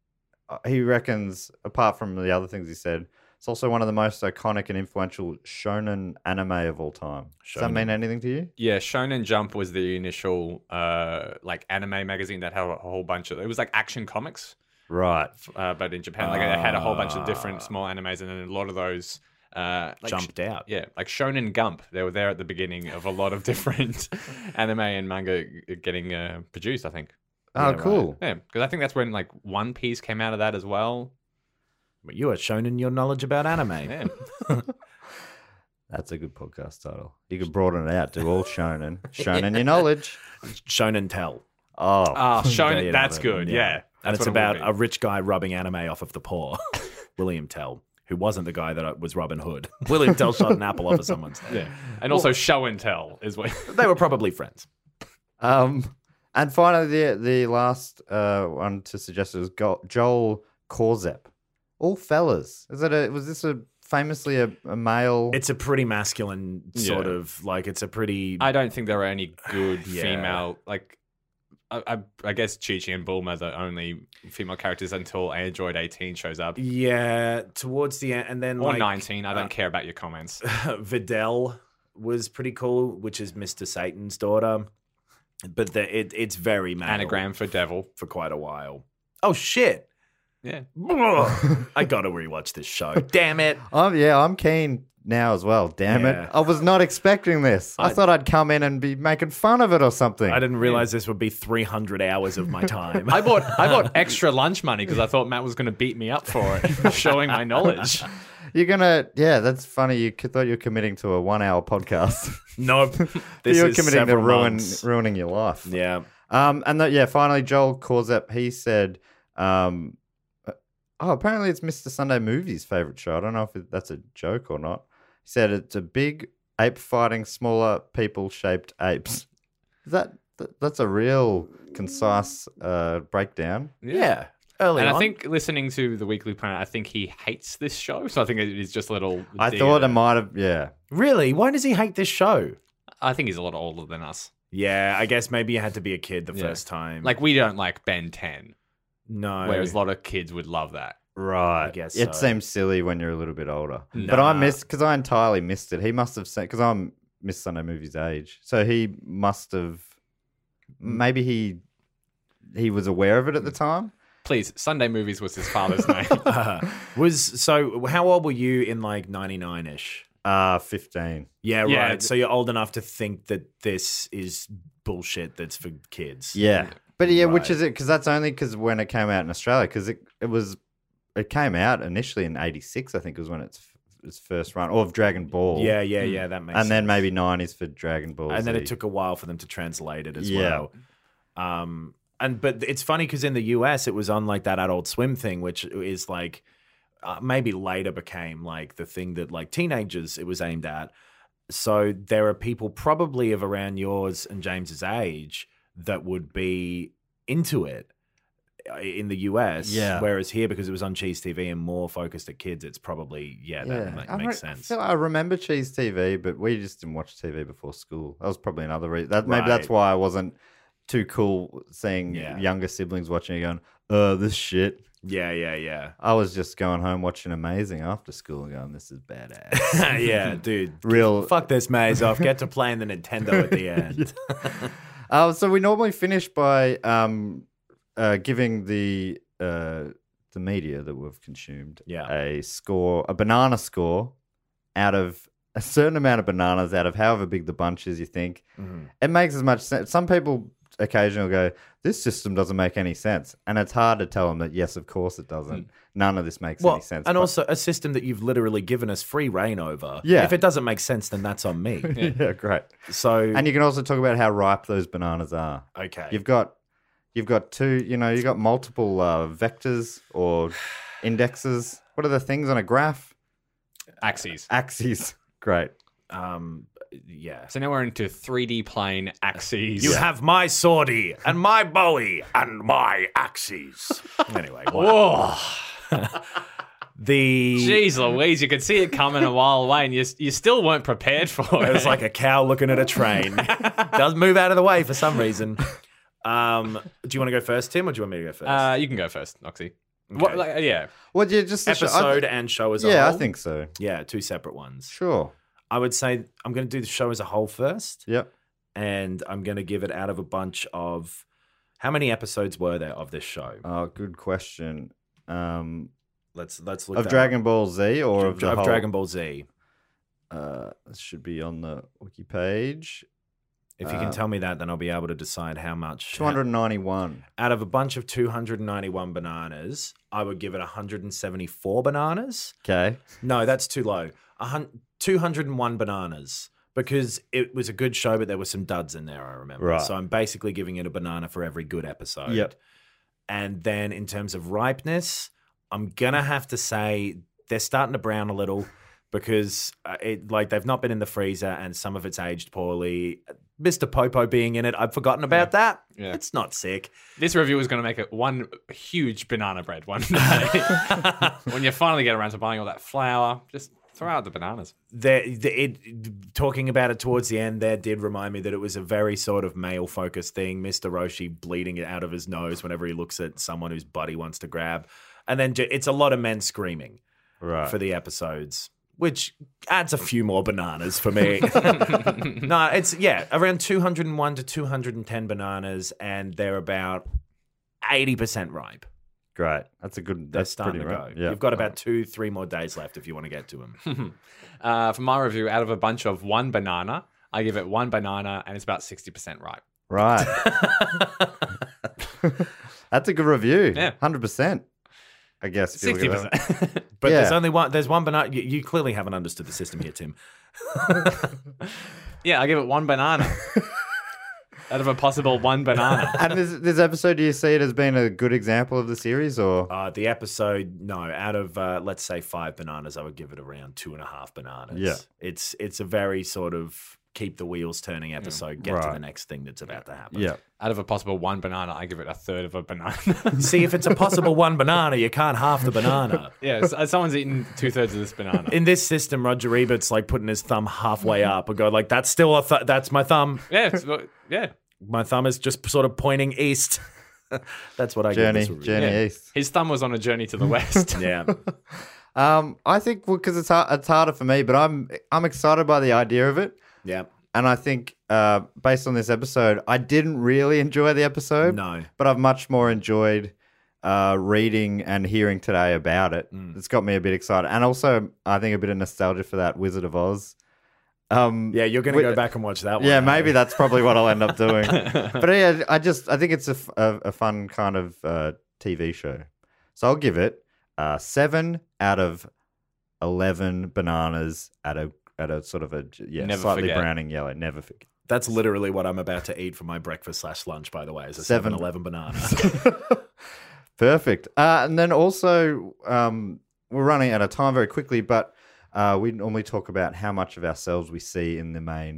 he reckons, apart from the other things he said, it's also one of the most iconic and influential shonen anime of all time. Does that Shonen. mean anything to you? Yeah, Shonen Jump was the initial uh, like anime magazine that had a whole bunch of. It was like Action Comics, Right. uh, but in Japan, like it had a whole bunch of different small animes, and then a lot of those uh, like, Jumped out. Yeah, like Shonen Gump. They were there at the beginning of a lot of different anime and manga getting uh, produced. I think. Oh, Yeah, cool. Yeah, because I think that's when like One Piece came out of that as well. But you are shown your knowledge about anime. Yeah. That's a good podcast title. You could broaden it out to all shonen. Shonen your knowledge. Shonen Tell. Oh, Ah, There Shonen. you That's have it. good. Yeah, And That's it's what it would about be. a rich guy rubbing anime off of the poor. William Tell, who wasn't the guy that was Robin Hood. William Tell shot an apple off of someone's head. Yeah, and also Show and Tell is what. They were probably friends. Um, and finally, the the last uh, one to suggest was Go- Joel Korzep. All fellas. Is it a? Was this a famously a, a male? It's a pretty masculine sort Yeah. of, like, it's a pretty... I don't think there are any good Yeah. female like. I, I, I guess Chi-Chi and Bulma are the only female characters until Android eighteen shows up. Yeah, towards the end. And then, Or like... nineteen. I don't uh, care about your comments. Videl was pretty cool, which is Mister Satan's daughter. But the, it it's very male Anagram for devil. for quite a while. Oh, shit. Yeah. I got to rewatch this show. Damn it. Oh yeah, I'm keen now as well. Damn Yeah. it! I was not expecting this. I, I- thought I'd come in and be making fun of it or something. I didn't realize this would be three hundred hours of my time. I bought I bought extra lunch money because I thought Matt was going to beat me up for it, showing my knowledge. You're gonna, yeah, that's funny. You c- thought you were committing to a one-hour podcast. Nope. This You're is committing to several ruin, months. ruining your life. Yeah. Um, and that, yeah, finally, Joel Korzep, he said, um, uh, oh, apparently it's Mister Sunday Movie's favorite show. I don't know if it, that's a joke or not. He said it's a big ape fighting smaller people-shaped apes. Is that th- that's a real concise uh, breakdown? Yeah. Early And on. I think listening to the Weekly Planet, I think he hates this show. So I think it is just a little. I dig thought at it might have, yeah. Really? Why does he hate this show? I think he's a lot older than us. Yeah, I guess maybe you had to be a kid the Yeah. first time. Like we don't like Ben ten, no. whereas a lot of kids would love that. Right. I guess It so. seems silly when you're a little bit older. But I Nah. missed, because I entirely missed it. He must have said, because I'm Miss Sunday Movie's age. So he must have, maybe he he was aware of it at the time. Please, Sunday Movies was his father's name. Uh, was so how old were you in like ninety-nine ish? Uh, fifteen. Yeah, Yeah. right. So you're old enough to think that this is bullshit that's for kids. Yeah. But yeah, which Right. is it? Because that's only because when it came out in Australia, because it, it was, it came out initially in eighty-six, I think was when it's its first run, or of Dragon Ball. Yeah, yeah, yeah. That makes And then sense. maybe nineties for Dragon Ball. and then Z. it took a while for them to translate it as Yeah. well. Um, and but it's funny because in the U S it was on like that Adult Swim thing, which is like uh, maybe later became like the thing that like teenagers it was aimed at. So there are people probably of around yours and James's age that would be into it in the U S. Yeah. Whereas here, because it was on Cheese T V and more focused at kids, it's probably, yeah, that ma- I makes re- sense. I, feel like I remember Cheese T V, but we just didn't watch T V before school. That was probably another reason. That, maybe that's Right. why I wasn't too cool seeing Yeah. younger siblings watching it going, uh, this shit. Yeah, yeah, yeah. I was just going home watching Amazing after school and going, this is badass. yeah, dude. Real. Fuck this maze off. Get to playing the Nintendo at the end. Uh, so we normally finish by um, uh, giving the uh, the media that we've consumed Yeah. a score, a banana score out of a certain amount of bananas out of however big the bunch is, you think. Mm-hmm. It makes as much sense. Some people occasionally go, this system doesn't make any sense. And it's hard to tell them that, yes, of course it doesn't. None of this makes Well, any sense. and but- also a system that you've literally given us free reign over. Yeah. If it doesn't make sense, then that's on me. yeah, great. So, And you can also talk about how ripe those bananas are. okay. You've got, you've got two, you know, you've got multiple uh, vectors or indexes. What are the things on a graph? Axes. Axes. Great. um, yeah. So now we're into three D plane axes. You have my swordie and my bowie and my axes. Anyway, Whoa. the Jeez Louise, you could see it coming a while away and you, you still weren't prepared for it. It was like a cow looking at a train. Does move out of the way for some reason. Um, do you want to go first, Tim, or do you want me to go first? Uh, you can go first, Noxie. What, like, yeah. Well, yeah, just the show- I Episode th- and show as a Yeah, whole? I think so. Yeah, two separate ones. Sure. I would say I'm going to do the show as a whole first, Yep. and I'm going to give it out of a bunch of. How many episodes were there of this show? Oh, good question. Um, Let's let's look of that Dragon up. Ball Z or of, of, the whole, Dragon Ball Z. Uh, this should be on the wiki page. If you Uh, can tell me that, then I'll be able to decide how much. two hundred ninety-one. Out of a bunch of two hundred ninety-one bananas, I would give it one hundred seventy-four bananas. Okay. No, that's too low. A hun- two hundred one bananas because it was a good show, but there were some duds in there, I remember. Right. So I'm basically giving it a banana for every good episode. Yep. And then in terms of ripeness, I'm going to have to say they're starting to brown a little because uh, it like they've not been in the freezer and some of it's aged poorly. Mister Popo being in it, I've forgotten about that. Yeah. It's not sick. This review is going to make it one huge banana bread one day. When you finally get around to buying all that flour, just throw out the bananas. There, the, it, talking about it towards the end there did remind me that it was a very sort of male-focused thing. Mister Roshi bleeding it out of his nose whenever he looks at someone whose butt he wants to grab. And then ju- it's a lot of men screaming Right. for the episodes, which adds a few more bananas for me. No, it's, yeah, around two hundred one to two hundred ten bananas, and they're about eighty percent ripe. Great. That's a good. They're That's starting pretty to right. go. Yeah. You've got about two, three more days left if you want to get to them. Uh, for my review, out of a bunch of one banana, I give it one banana and it's about sixty percent ripe. Right. That's a good review. Yeah. one hundred percent. I guess. if you look sixty at that. percent. But Yeah. there's only one. There's one banana. You, you clearly haven't understood the system here, Tim. Yeah, I give it one banana. Out of a possible one banana. And this, this episode, do you see it as being a good example of the series, or Uh, the episode, no, out of uh, let's say five bananas, I would give it around two and a half bananas. Yeah. it's it's a very sort of keep the wheels turning episode. Get to Right. the next thing that's about to happen. yeah? Out of a possible one banana, I give it a third of a banana. See, if it's a possible one banana, you can't half the banana. yeah, so, someone's eaten two thirds of this banana. In this system, Roger Ebert's like putting his thumb halfway up and go like, "That's still a th- that's my thumb. yeah, it's, yeah. My thumb is just sort of pointing east." That's what I Journey, give this review. journey yeah. east. His thumb was on a journey to the west. Yeah. Um, I think because it's hard, it's harder for me, but I'm I'm excited by the idea of it, Yeah. and I think uh, based on this episode, I didn't really enjoy the episode. No. but I've much more enjoyed uh, reading and hearing today about it. Mm. It's got me a bit excited, and also I think a bit of nostalgia for that Wizard of Oz. Um, Yeah, you're going to we- go back and watch that one. Yeah, eh? maybe that's probably what I'll end up doing. But yeah, I just I think it's a, f- a- a fun kind of uh, T V show. So I'll give it uh, seven out of eleven bananas at a at a sort of a yeah Never slightly forget. browning yellow. Never forget. That's literally what I'm about to eat for my breakfast slash lunch, by the way, is a Seven. seven eleven banana. Perfect. Uh, and then also, um, we're running out of time very quickly, but uh, we normally talk about how much of ourselves we see in the main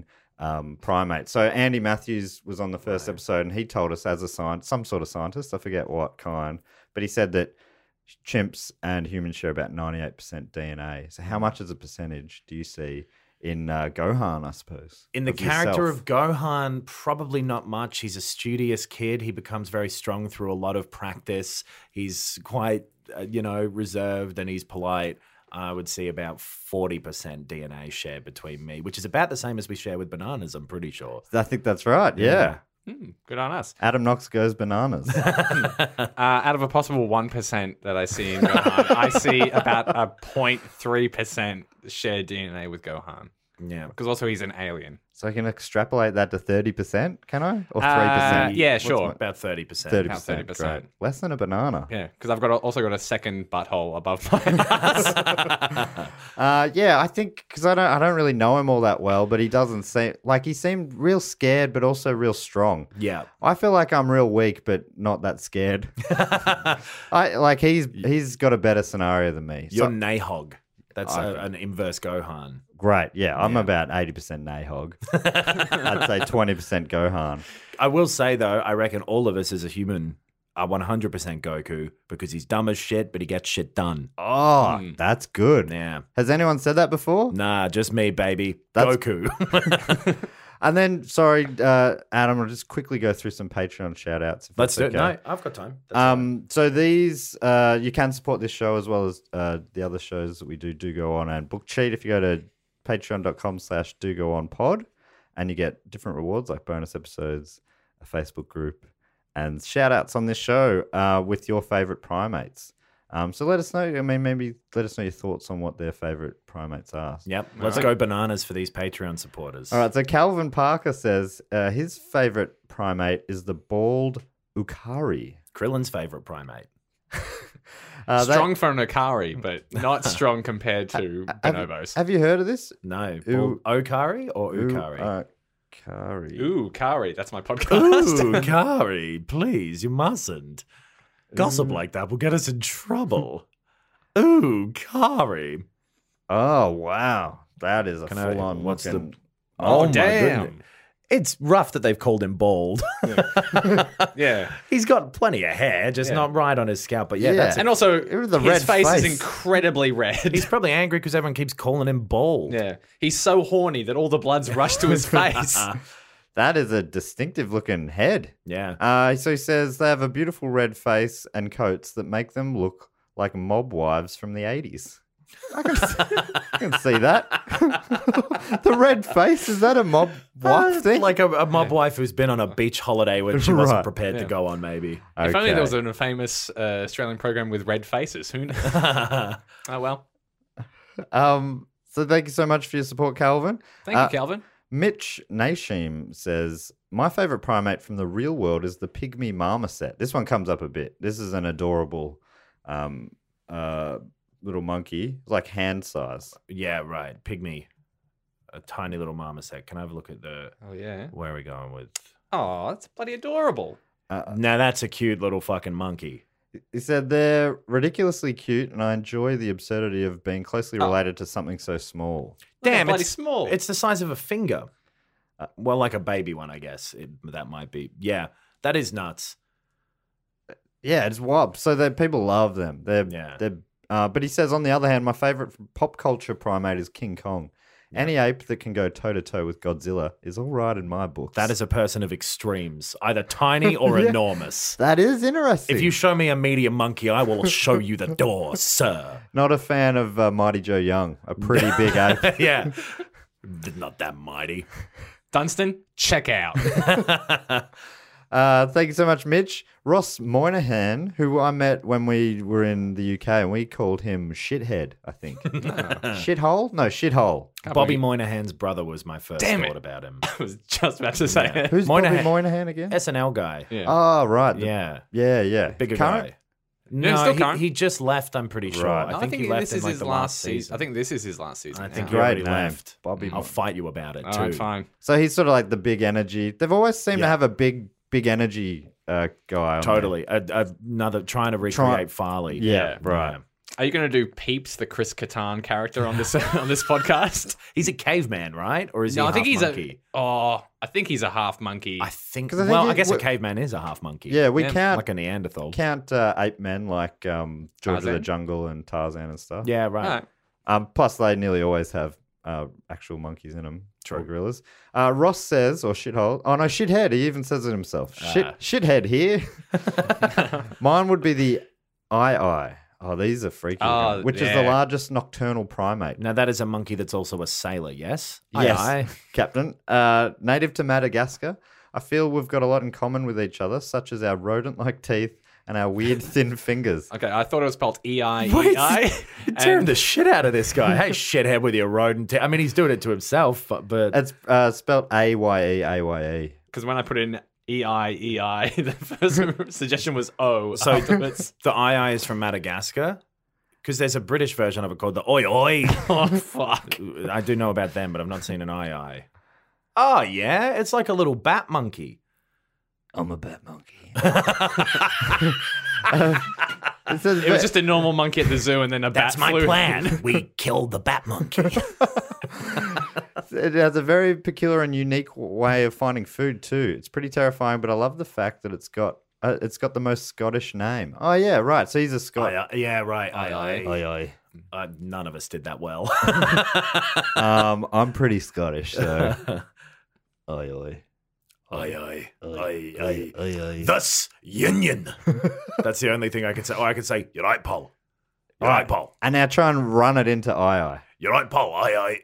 um, primate. So Andy Matthews was on the first right. episode, and he told us as a scientist, some sort of scientist, I forget what kind, but he said that chimps and humans share about ninety-eight percent D N A. So how much as a percentage do you see in uh, Gohan, I suppose? In the of character yourself? of Gohan, probably not much. He's a studious kid. He becomes very strong through a lot of practice. He's quite, uh, you know, reserved, and he's polite. I would see about forty percent D N A shared between me, which is about the same as we share with bananas, I'm pretty sure. I think that's right, yeah. yeah. Hmm, good on us. Adam Knox goes bananas. uh, out of a possible one percent that I see in Gohan, I see about a zero point three percent shared D N A with Gohan. Yeah. Because also he's an alien. So I can extrapolate that to thirty percent, can I? Or three percent? Uh, yeah, What's sure. my- About thirty percent. thirty About percent. thirty percent. Great. Less than a banana. Yeah, because I've got a, also got a second butthole above my ass. Uh, yeah, I think because I don't, I don't really know him all that well, but he doesn't seem like he seemed real scared, but also real strong. Yeah. I feel like I'm real weak, but not that scared. I like he's he's got a better scenario than me. You're So- Nahog. That's I- a, an inverse Gohan. Great, yeah, I'm Yeah. about eighty percent Nahog. I'd say twenty percent Gohan. I will say, though, I reckon all of us as a human are one hundred percent Goku because he's dumb as shit, but he gets shit done. Oh, Mm. that's good. Yeah. Has anyone said that before? Nah, just me, baby. That's- Goku. And then, sorry, uh, Adam, I'll just quickly go through some Patreon shout outs. If Let's do that's it. okay. No, I've got time. That's all right. Um, so these, uh, you can support this show as well as uh, the other shows that we do do go on and Book Cheat if you go to patreon.com slash do go on pod, and you get different rewards like bonus episodes, a Facebook group, and shout outs on this show uh, with your favorite primates. Um, so let us know. I mean, maybe let us know your thoughts on what their favorite primates are. Yep. Let's go bananas for these Patreon supporters. All right. So Calvin Parker says uh, his favorite primate is the bald Ukari. Krillin's favorite primate. Uh, they- strong for an Akari, but not strong compared to have, bonobos. have you heard of this? No. Ooh. Okari or Ukari? Uh, Ukari. Ooh, Kari, that's my podcast. Ooh, Kari, please, you mustn't. Gossip like that will get us in trouble. Ooh, Kari. Oh, wow. That is a Can I- full on. what's the- looking... Oh, Oh, my damn. goodness. It's rough that they've called him bald. Yeah. He's got plenty of hair, just Yeah. not right on his scalp. But yeah, Yeah. that's And also, The his red face, is face. incredibly red. he's probably angry because everyone keeps calling him bald. yeah. He's so horny that all the blood's rushed to his face. That is a distinctive looking head. Yeah. Uh, so he says they have a beautiful red face and coats that make them look like mob wives from the eighties. I can see, I can see that. The red face, is that a mob wife thing? Like a, a mob wife who's been on a beach holiday when she wasn't Right. prepared to Yeah. go on, maybe. If only Okay. there was a famous uh, Australian program with red faces. Who knows? Oh, well. Um, so thank you so much for your support, Calvin. Thank Uh, you, Calvin. Mitch Nashim says, my favorite primate from the real world is the pygmy marmoset. This one comes up a bit. This is an adorable um, uh, little monkey, like hand size. Yeah, right. Pygmy. A tiny little marmoset. Can I have a look at the... Oh, yeah. Where are we going with... Oh, that's bloody adorable. Now that's a cute little fucking monkey. He said they're ridiculously cute, and I enjoy the absurdity of being closely related to something so small. Damn, bloody it's small. It's the size of a finger. Uh, well, like a baby one, I guess. It, that might be. Yeah, that is nuts. Yeah, it's wild. So that people love them. They're Yeah. they're. Uh, but he says, on the other hand, my favorite pop culture primate is King Kong. Any ape that can go toe to toe with Godzilla is all right in my books. That is a person of extremes, either tiny or Yeah. enormous. that is interesting. If you show me a medium monkey, I will show you the door, sir. Not a fan of uh, Mighty Joe Young, a pretty big ape. Yeah. Not that mighty. Dunstan, check out. Uh, thank you so much, Mitch. Ross Moynihan, who I met when we were in the U K, and we called him Shithead, I think. Shithole? No, Shithole. Bobby Moynihan's brother was my first Damn thought it. about him. I was just about to say it. Who's Moynihan- Bobby Moynihan again? S N L guy. Yeah. Oh, right. the- Yeah. Yeah, yeah. Bigger Current? guy. No, still he, current. he just left, I'm pretty sure. Right. I No, think, he left this in is like his the last last season. I think this is his last season. I think yeah. he already Great name. left. Bobby I'll Mo- fight you about it, All too. right, fine. So he's sort of like the big energy. They've always seemed to Yeah. have a big, big energy uh, guy. on Totally. A, a, another trying to recreate Farley. there. Yeah, right. Are you going to do Peeps, the Chris Kattan character on this on this podcast? He's a caveman, right? Or is he No, a I think half he's monkey? a. Oh, I think he's a half monkey. I think. 'Cause I think well, he- I guess a we- caveman is a half monkey. Yeah, we Yeah, can't like a Neanderthal. count uh, ape men like um, George of the Tarzan? Jungle and Tarzan and stuff. Yeah, right. Alright. Um, plus, they nearly always have uh, actual monkeys in them. True. Gorillas. Uh, Ross says, or shithole. Oh no, shithead. He even says it himself. Shit, Ah. shithead here. Mine would be the eye-eye. Oh, these are freaky. Oh, which is the yeah. largest nocturnal primate. Now that is a monkey that's also a sailor. Yes. Yes, Aye, aye. Captain. Uh, native to Madagascar. I feel we've got a lot in common with each other, such as our rodent-like teeth and our weird thin fingers. Okay, I thought it was spelled E I E Wait, I. tearing the shit out of this guy. Hey, shithead with your rodent. T- I mean, he's doing it to himself, but, but It's uh, spelled A Y E A Y E. Because when I put in E I E I, the first suggestion was O. so afterwards. the eye eye is from Madagascar. Because there's a British version of it called the Oi Oi. Oh, fuck. I do know about them, but I've not seen an eye eye. Oh, yeah. It's like a little bat monkey. I'm a bat monkey. uh, it, says It was just a normal monkey at the zoo, and then a That's bat my flew. plan. We killed the bat monkey. It has a very peculiar and unique way of finding food too. It's pretty terrifying, but I love the fact that it's got uh, it's got the most Scottish name. Oh yeah, right. So he's a Scot. Aye, aye. Yeah, right. Aye, aye. Aye, aye. Uh, none of us did that well. Um, I'm pretty Scottish, so. Aye, aye. Aye, aye. Aye, Aye, aye. aye, aye. Thus, union. That's the only thing I can say. Oh, I can say, you're right, Paul. You're right, Paul. And now try and run it into aye, aye. You're right, Paul. Aye, aye.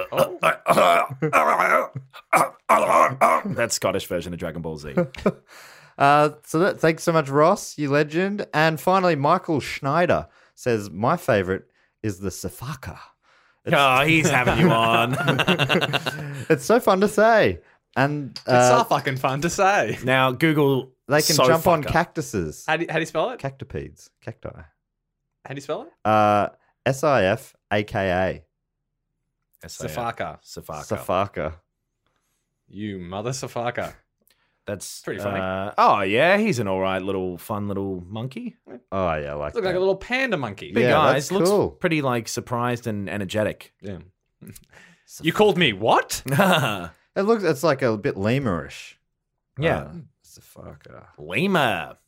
Uh, That's Scottish version of Dragon Ball Z. Uh, so that, thanks so much, Ross, you legend. And finally, Michael Schneider says, my favorite is the Safaka. Oh, he's having you on. It's so fun to say. And It's uh, so fucking fun to say. Now, Google. they can so jump on fucker. cactuses. How do you, how do you spell it? Cactipeds. Cacti. How do you spell it? Uh, S I F A K A. Safaka. Safaka. Safaka. You mother Safaka. That's Pretty funny. Uh, oh, yeah. He's an all right little, fun little monkey. Oh, yeah, I like Look that. like a little panda monkey. Big Yeah, eyes. that's Looks cool. pretty, like, surprised and energetic. Yeah. You called me what? It looks, it's like a bit lemurish. Yeah. Uh, Safaka. Lemur.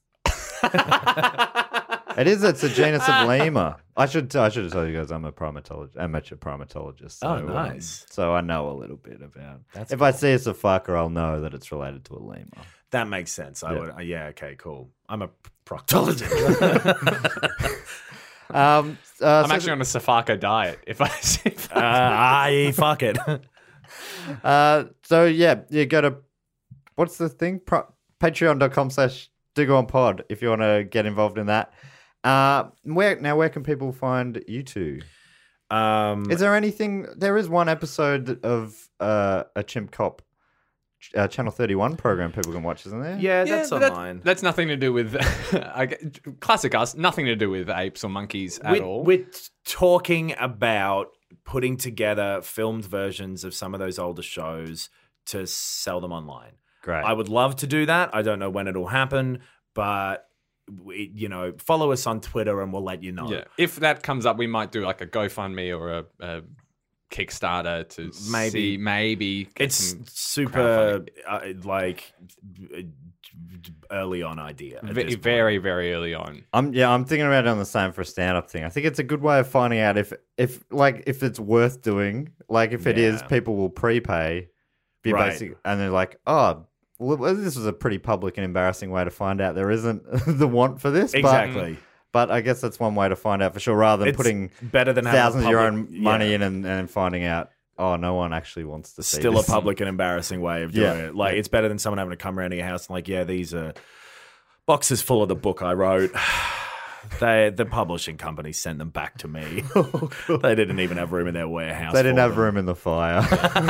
It is, it's a genus of lemur. I should I should have told you guys I'm a primatologist, amateur primatologist. So, Oh, um, nice. so I know a little bit about That's If I see a Safaka, I'll know that it's related to a lemur. That makes sense. I Yeah. would. Uh, yeah. Okay. Cool. I'm a proctologist. Um, uh, I'm so- actually on a Safaka diet. If I see uh, I fuck it. Uh, so yeah, you go to what's the thing? Pro- Patreon.com slash do go on pod if you want to get involved in that. Uh, where now? Where can people find you two? Um, Is there anything? There is one episode of uh, a Chimp Cop uh, Channel thirty-one program people can watch, isn't there? yeah, that's but that- online. that's nothing to do with I get- classic us. Nothing to do with apes or monkeys at we're, all. we're talking about putting together filmed versions of some of those older shows to sell them online. Great. I would love to do that. I don't know when it'll happen, but we, you know, follow us on Twitter and we'll let you know. Yeah, if that comes up, we might do like a GoFundMe or a, a Kickstarter to Maybe. see, maybe get It's some super uh, like early on idea. at ve- this point. very very early on. I'm yeah, I'm thinking about it on the same for a stand-up thing. I think it's a good way of finding out if if like if it's worth doing. Like if it is, Yeah. people will prepay. Be Right. basic, and they're like, oh, well, this was a pretty public and embarrassing way to find out there isn't the want for this. but- Exactly. But, I guess that's one way to find out for sure, rather than It's putting better than having thousands of your public- own money yeah. in and, and finding out, oh, no one actually wants to see Still this. a public and embarrassing way of doing Yeah. it. Like, it's better than someone having to come around to your house and like, yeah, these are boxes full of the book I wrote. They, the publishing company sent them back to me. They didn't even have room in their warehouse. They didn't for have them. room in the fire.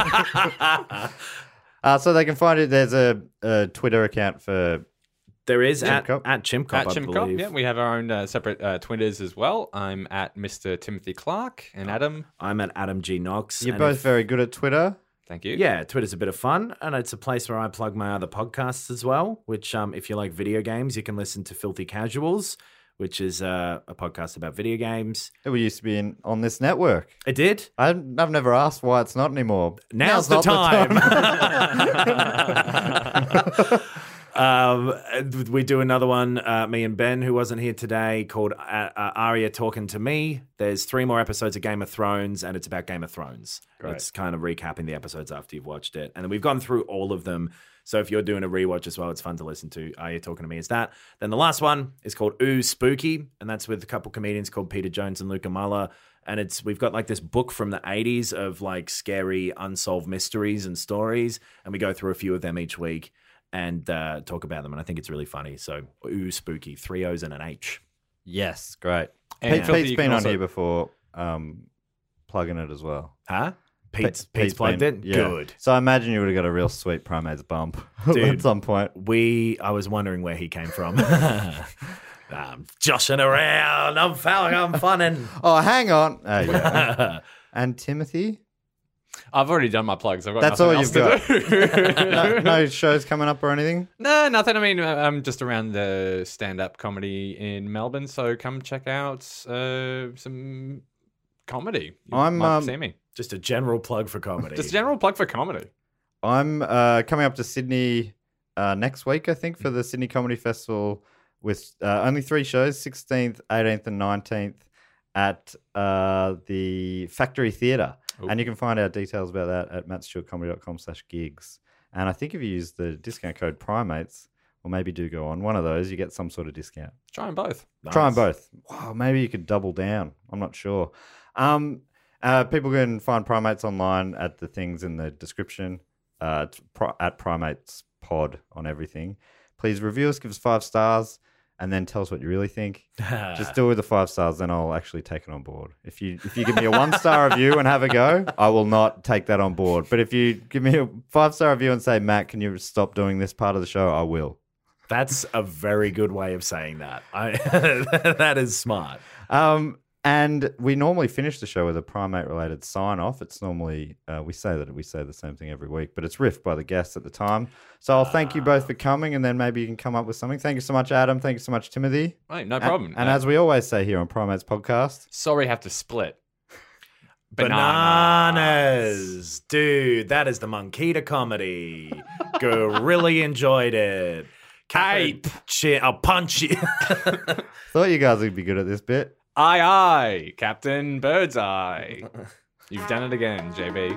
uh, so they can find it. There's a, a Twitter account for There is Chimp at, Cop. at Chimp Cop, At I Chimp Cop, believe. yeah, we have our own uh, separate uh, Twitters as well. I'm at Mister Timothy Clark and Adam. I'm at Adam G. Knox. You're and both if- very good at Twitter. Thank you. Yeah, Twitter's a bit of fun, and it's a place where I plug my other podcasts as well, which, um, if you like video games, you can listen to Filthy Casuals, which is uh, a podcast about video games. It used to be in, on this network. It did? I, I've never asked why it's not anymore. Now's, Now's the not time. um, we do another one, uh, me and Ben, who wasn't here today, called uh, uh, Arya Talking to Me. There's three more episodes of Game of Thrones, and it's about Game of Thrones. Great. It's kind of recapping the episodes after you've watched it. And then we've gone through all of them. So if you're doing a rewatch as well, it's fun to listen to. Arya Talking to Me is that. Then the last one is called Ooh Spooky, and that's with a couple comedians called Peter Jones and Luca Muller. And it's we've got like this book from the eighties of like scary unsolved mysteries and stories, and we go through a few of them each week and uh, talk about them. And I think it's really funny. So Ooh Spooky, three O's and an H. Yes, great. And Pete, Filthy, Pete's you been can on also- here before, um, plugging it as well. Huh? Pete's, Pete- Pete's plugged been- in? yeah. Good. So I imagine you would have got a real sweet Primates bump Dude. at some point. We, I was wondering where he came from. I'm joshing around. I'm fouling. I'm funning. Oh, hang on. Oh, yeah. And Timothy? I've already done my plugs. I've got That's nothing all else you've to do. no, no shows coming up or anything? No, nothing. I mean, I'm just around the stand-up comedy in Melbourne, so come check out uh, some comedy. You I'm, might um, see me. Just a general plug for comedy. Just a general plug for comedy. I'm uh, coming up to Sydney uh, next week, I think, for the Sydney Comedy Festival with uh, only three shows, sixteenth, eighteenth and nineteenth at uh, the Factory Theatre. Ooh. And you can find out details about that at mattstewartcomedy.com slash gigs. And I think if you use the discount code Primates, or maybe do go on one of those, you get some sort of discount. Try them both. Try them both. Wow, maybe you could double down. I'm not sure. Um, uh, people can find Primates online at the things in the description, uh, it's pri- at Primates Pod on everything. Please review us, give us five stars, and then tell us what you really think. Just do it with the five stars, then I'll actually take it on board. If you if you give me a one star review and have a go, I will not take that on board. But if you give me a five star review and say, Matt, can you stop doing this part of the show? I will. That's a very good way of saying that. I, that is smart. Um, and we normally finish the show with a primate-related sign-off. It's normally, uh, we say that we say the same thing every week, but it's riffed by the guests at the time. So I'll thank you both for coming, and then maybe you can come up with something. Thank you so much, Adam. Thank you so much, Timothy. Hey, no problem. And, and Uh, as we always say here on Primates Podcast, Sorry, have to split. Bananas. Dude, that is the Monkita comedy. Go, really enjoyed it. Ape. Shit, I'll punch you. thought you guys would be good at this bit. Aye, aye, Captain Birdseye. You've done it again, J B.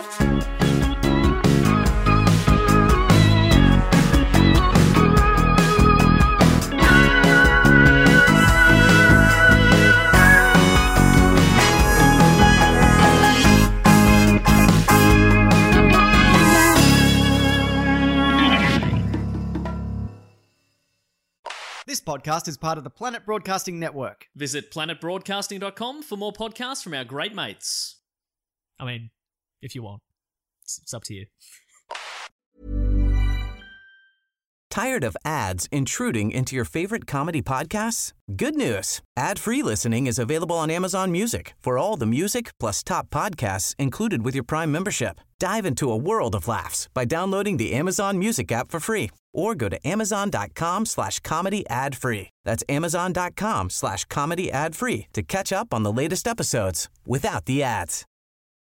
This podcast is part of the Planet Broadcasting Network. Visit planet broadcasting dot com for more podcasts from our great mates. I mean, if you want. It's, it's up to you. Tired of ads intruding into your favorite comedy podcasts? Good news. Ad-free listening is available on Amazon Music for all the music plus top podcasts included with your Prime membership. Dive into a world of laughs by downloading the Amazon Music app for free or go to amazon.com slash comedy ad free. That's amazon.com slash comedy ad free to catch up on the latest episodes without the ads.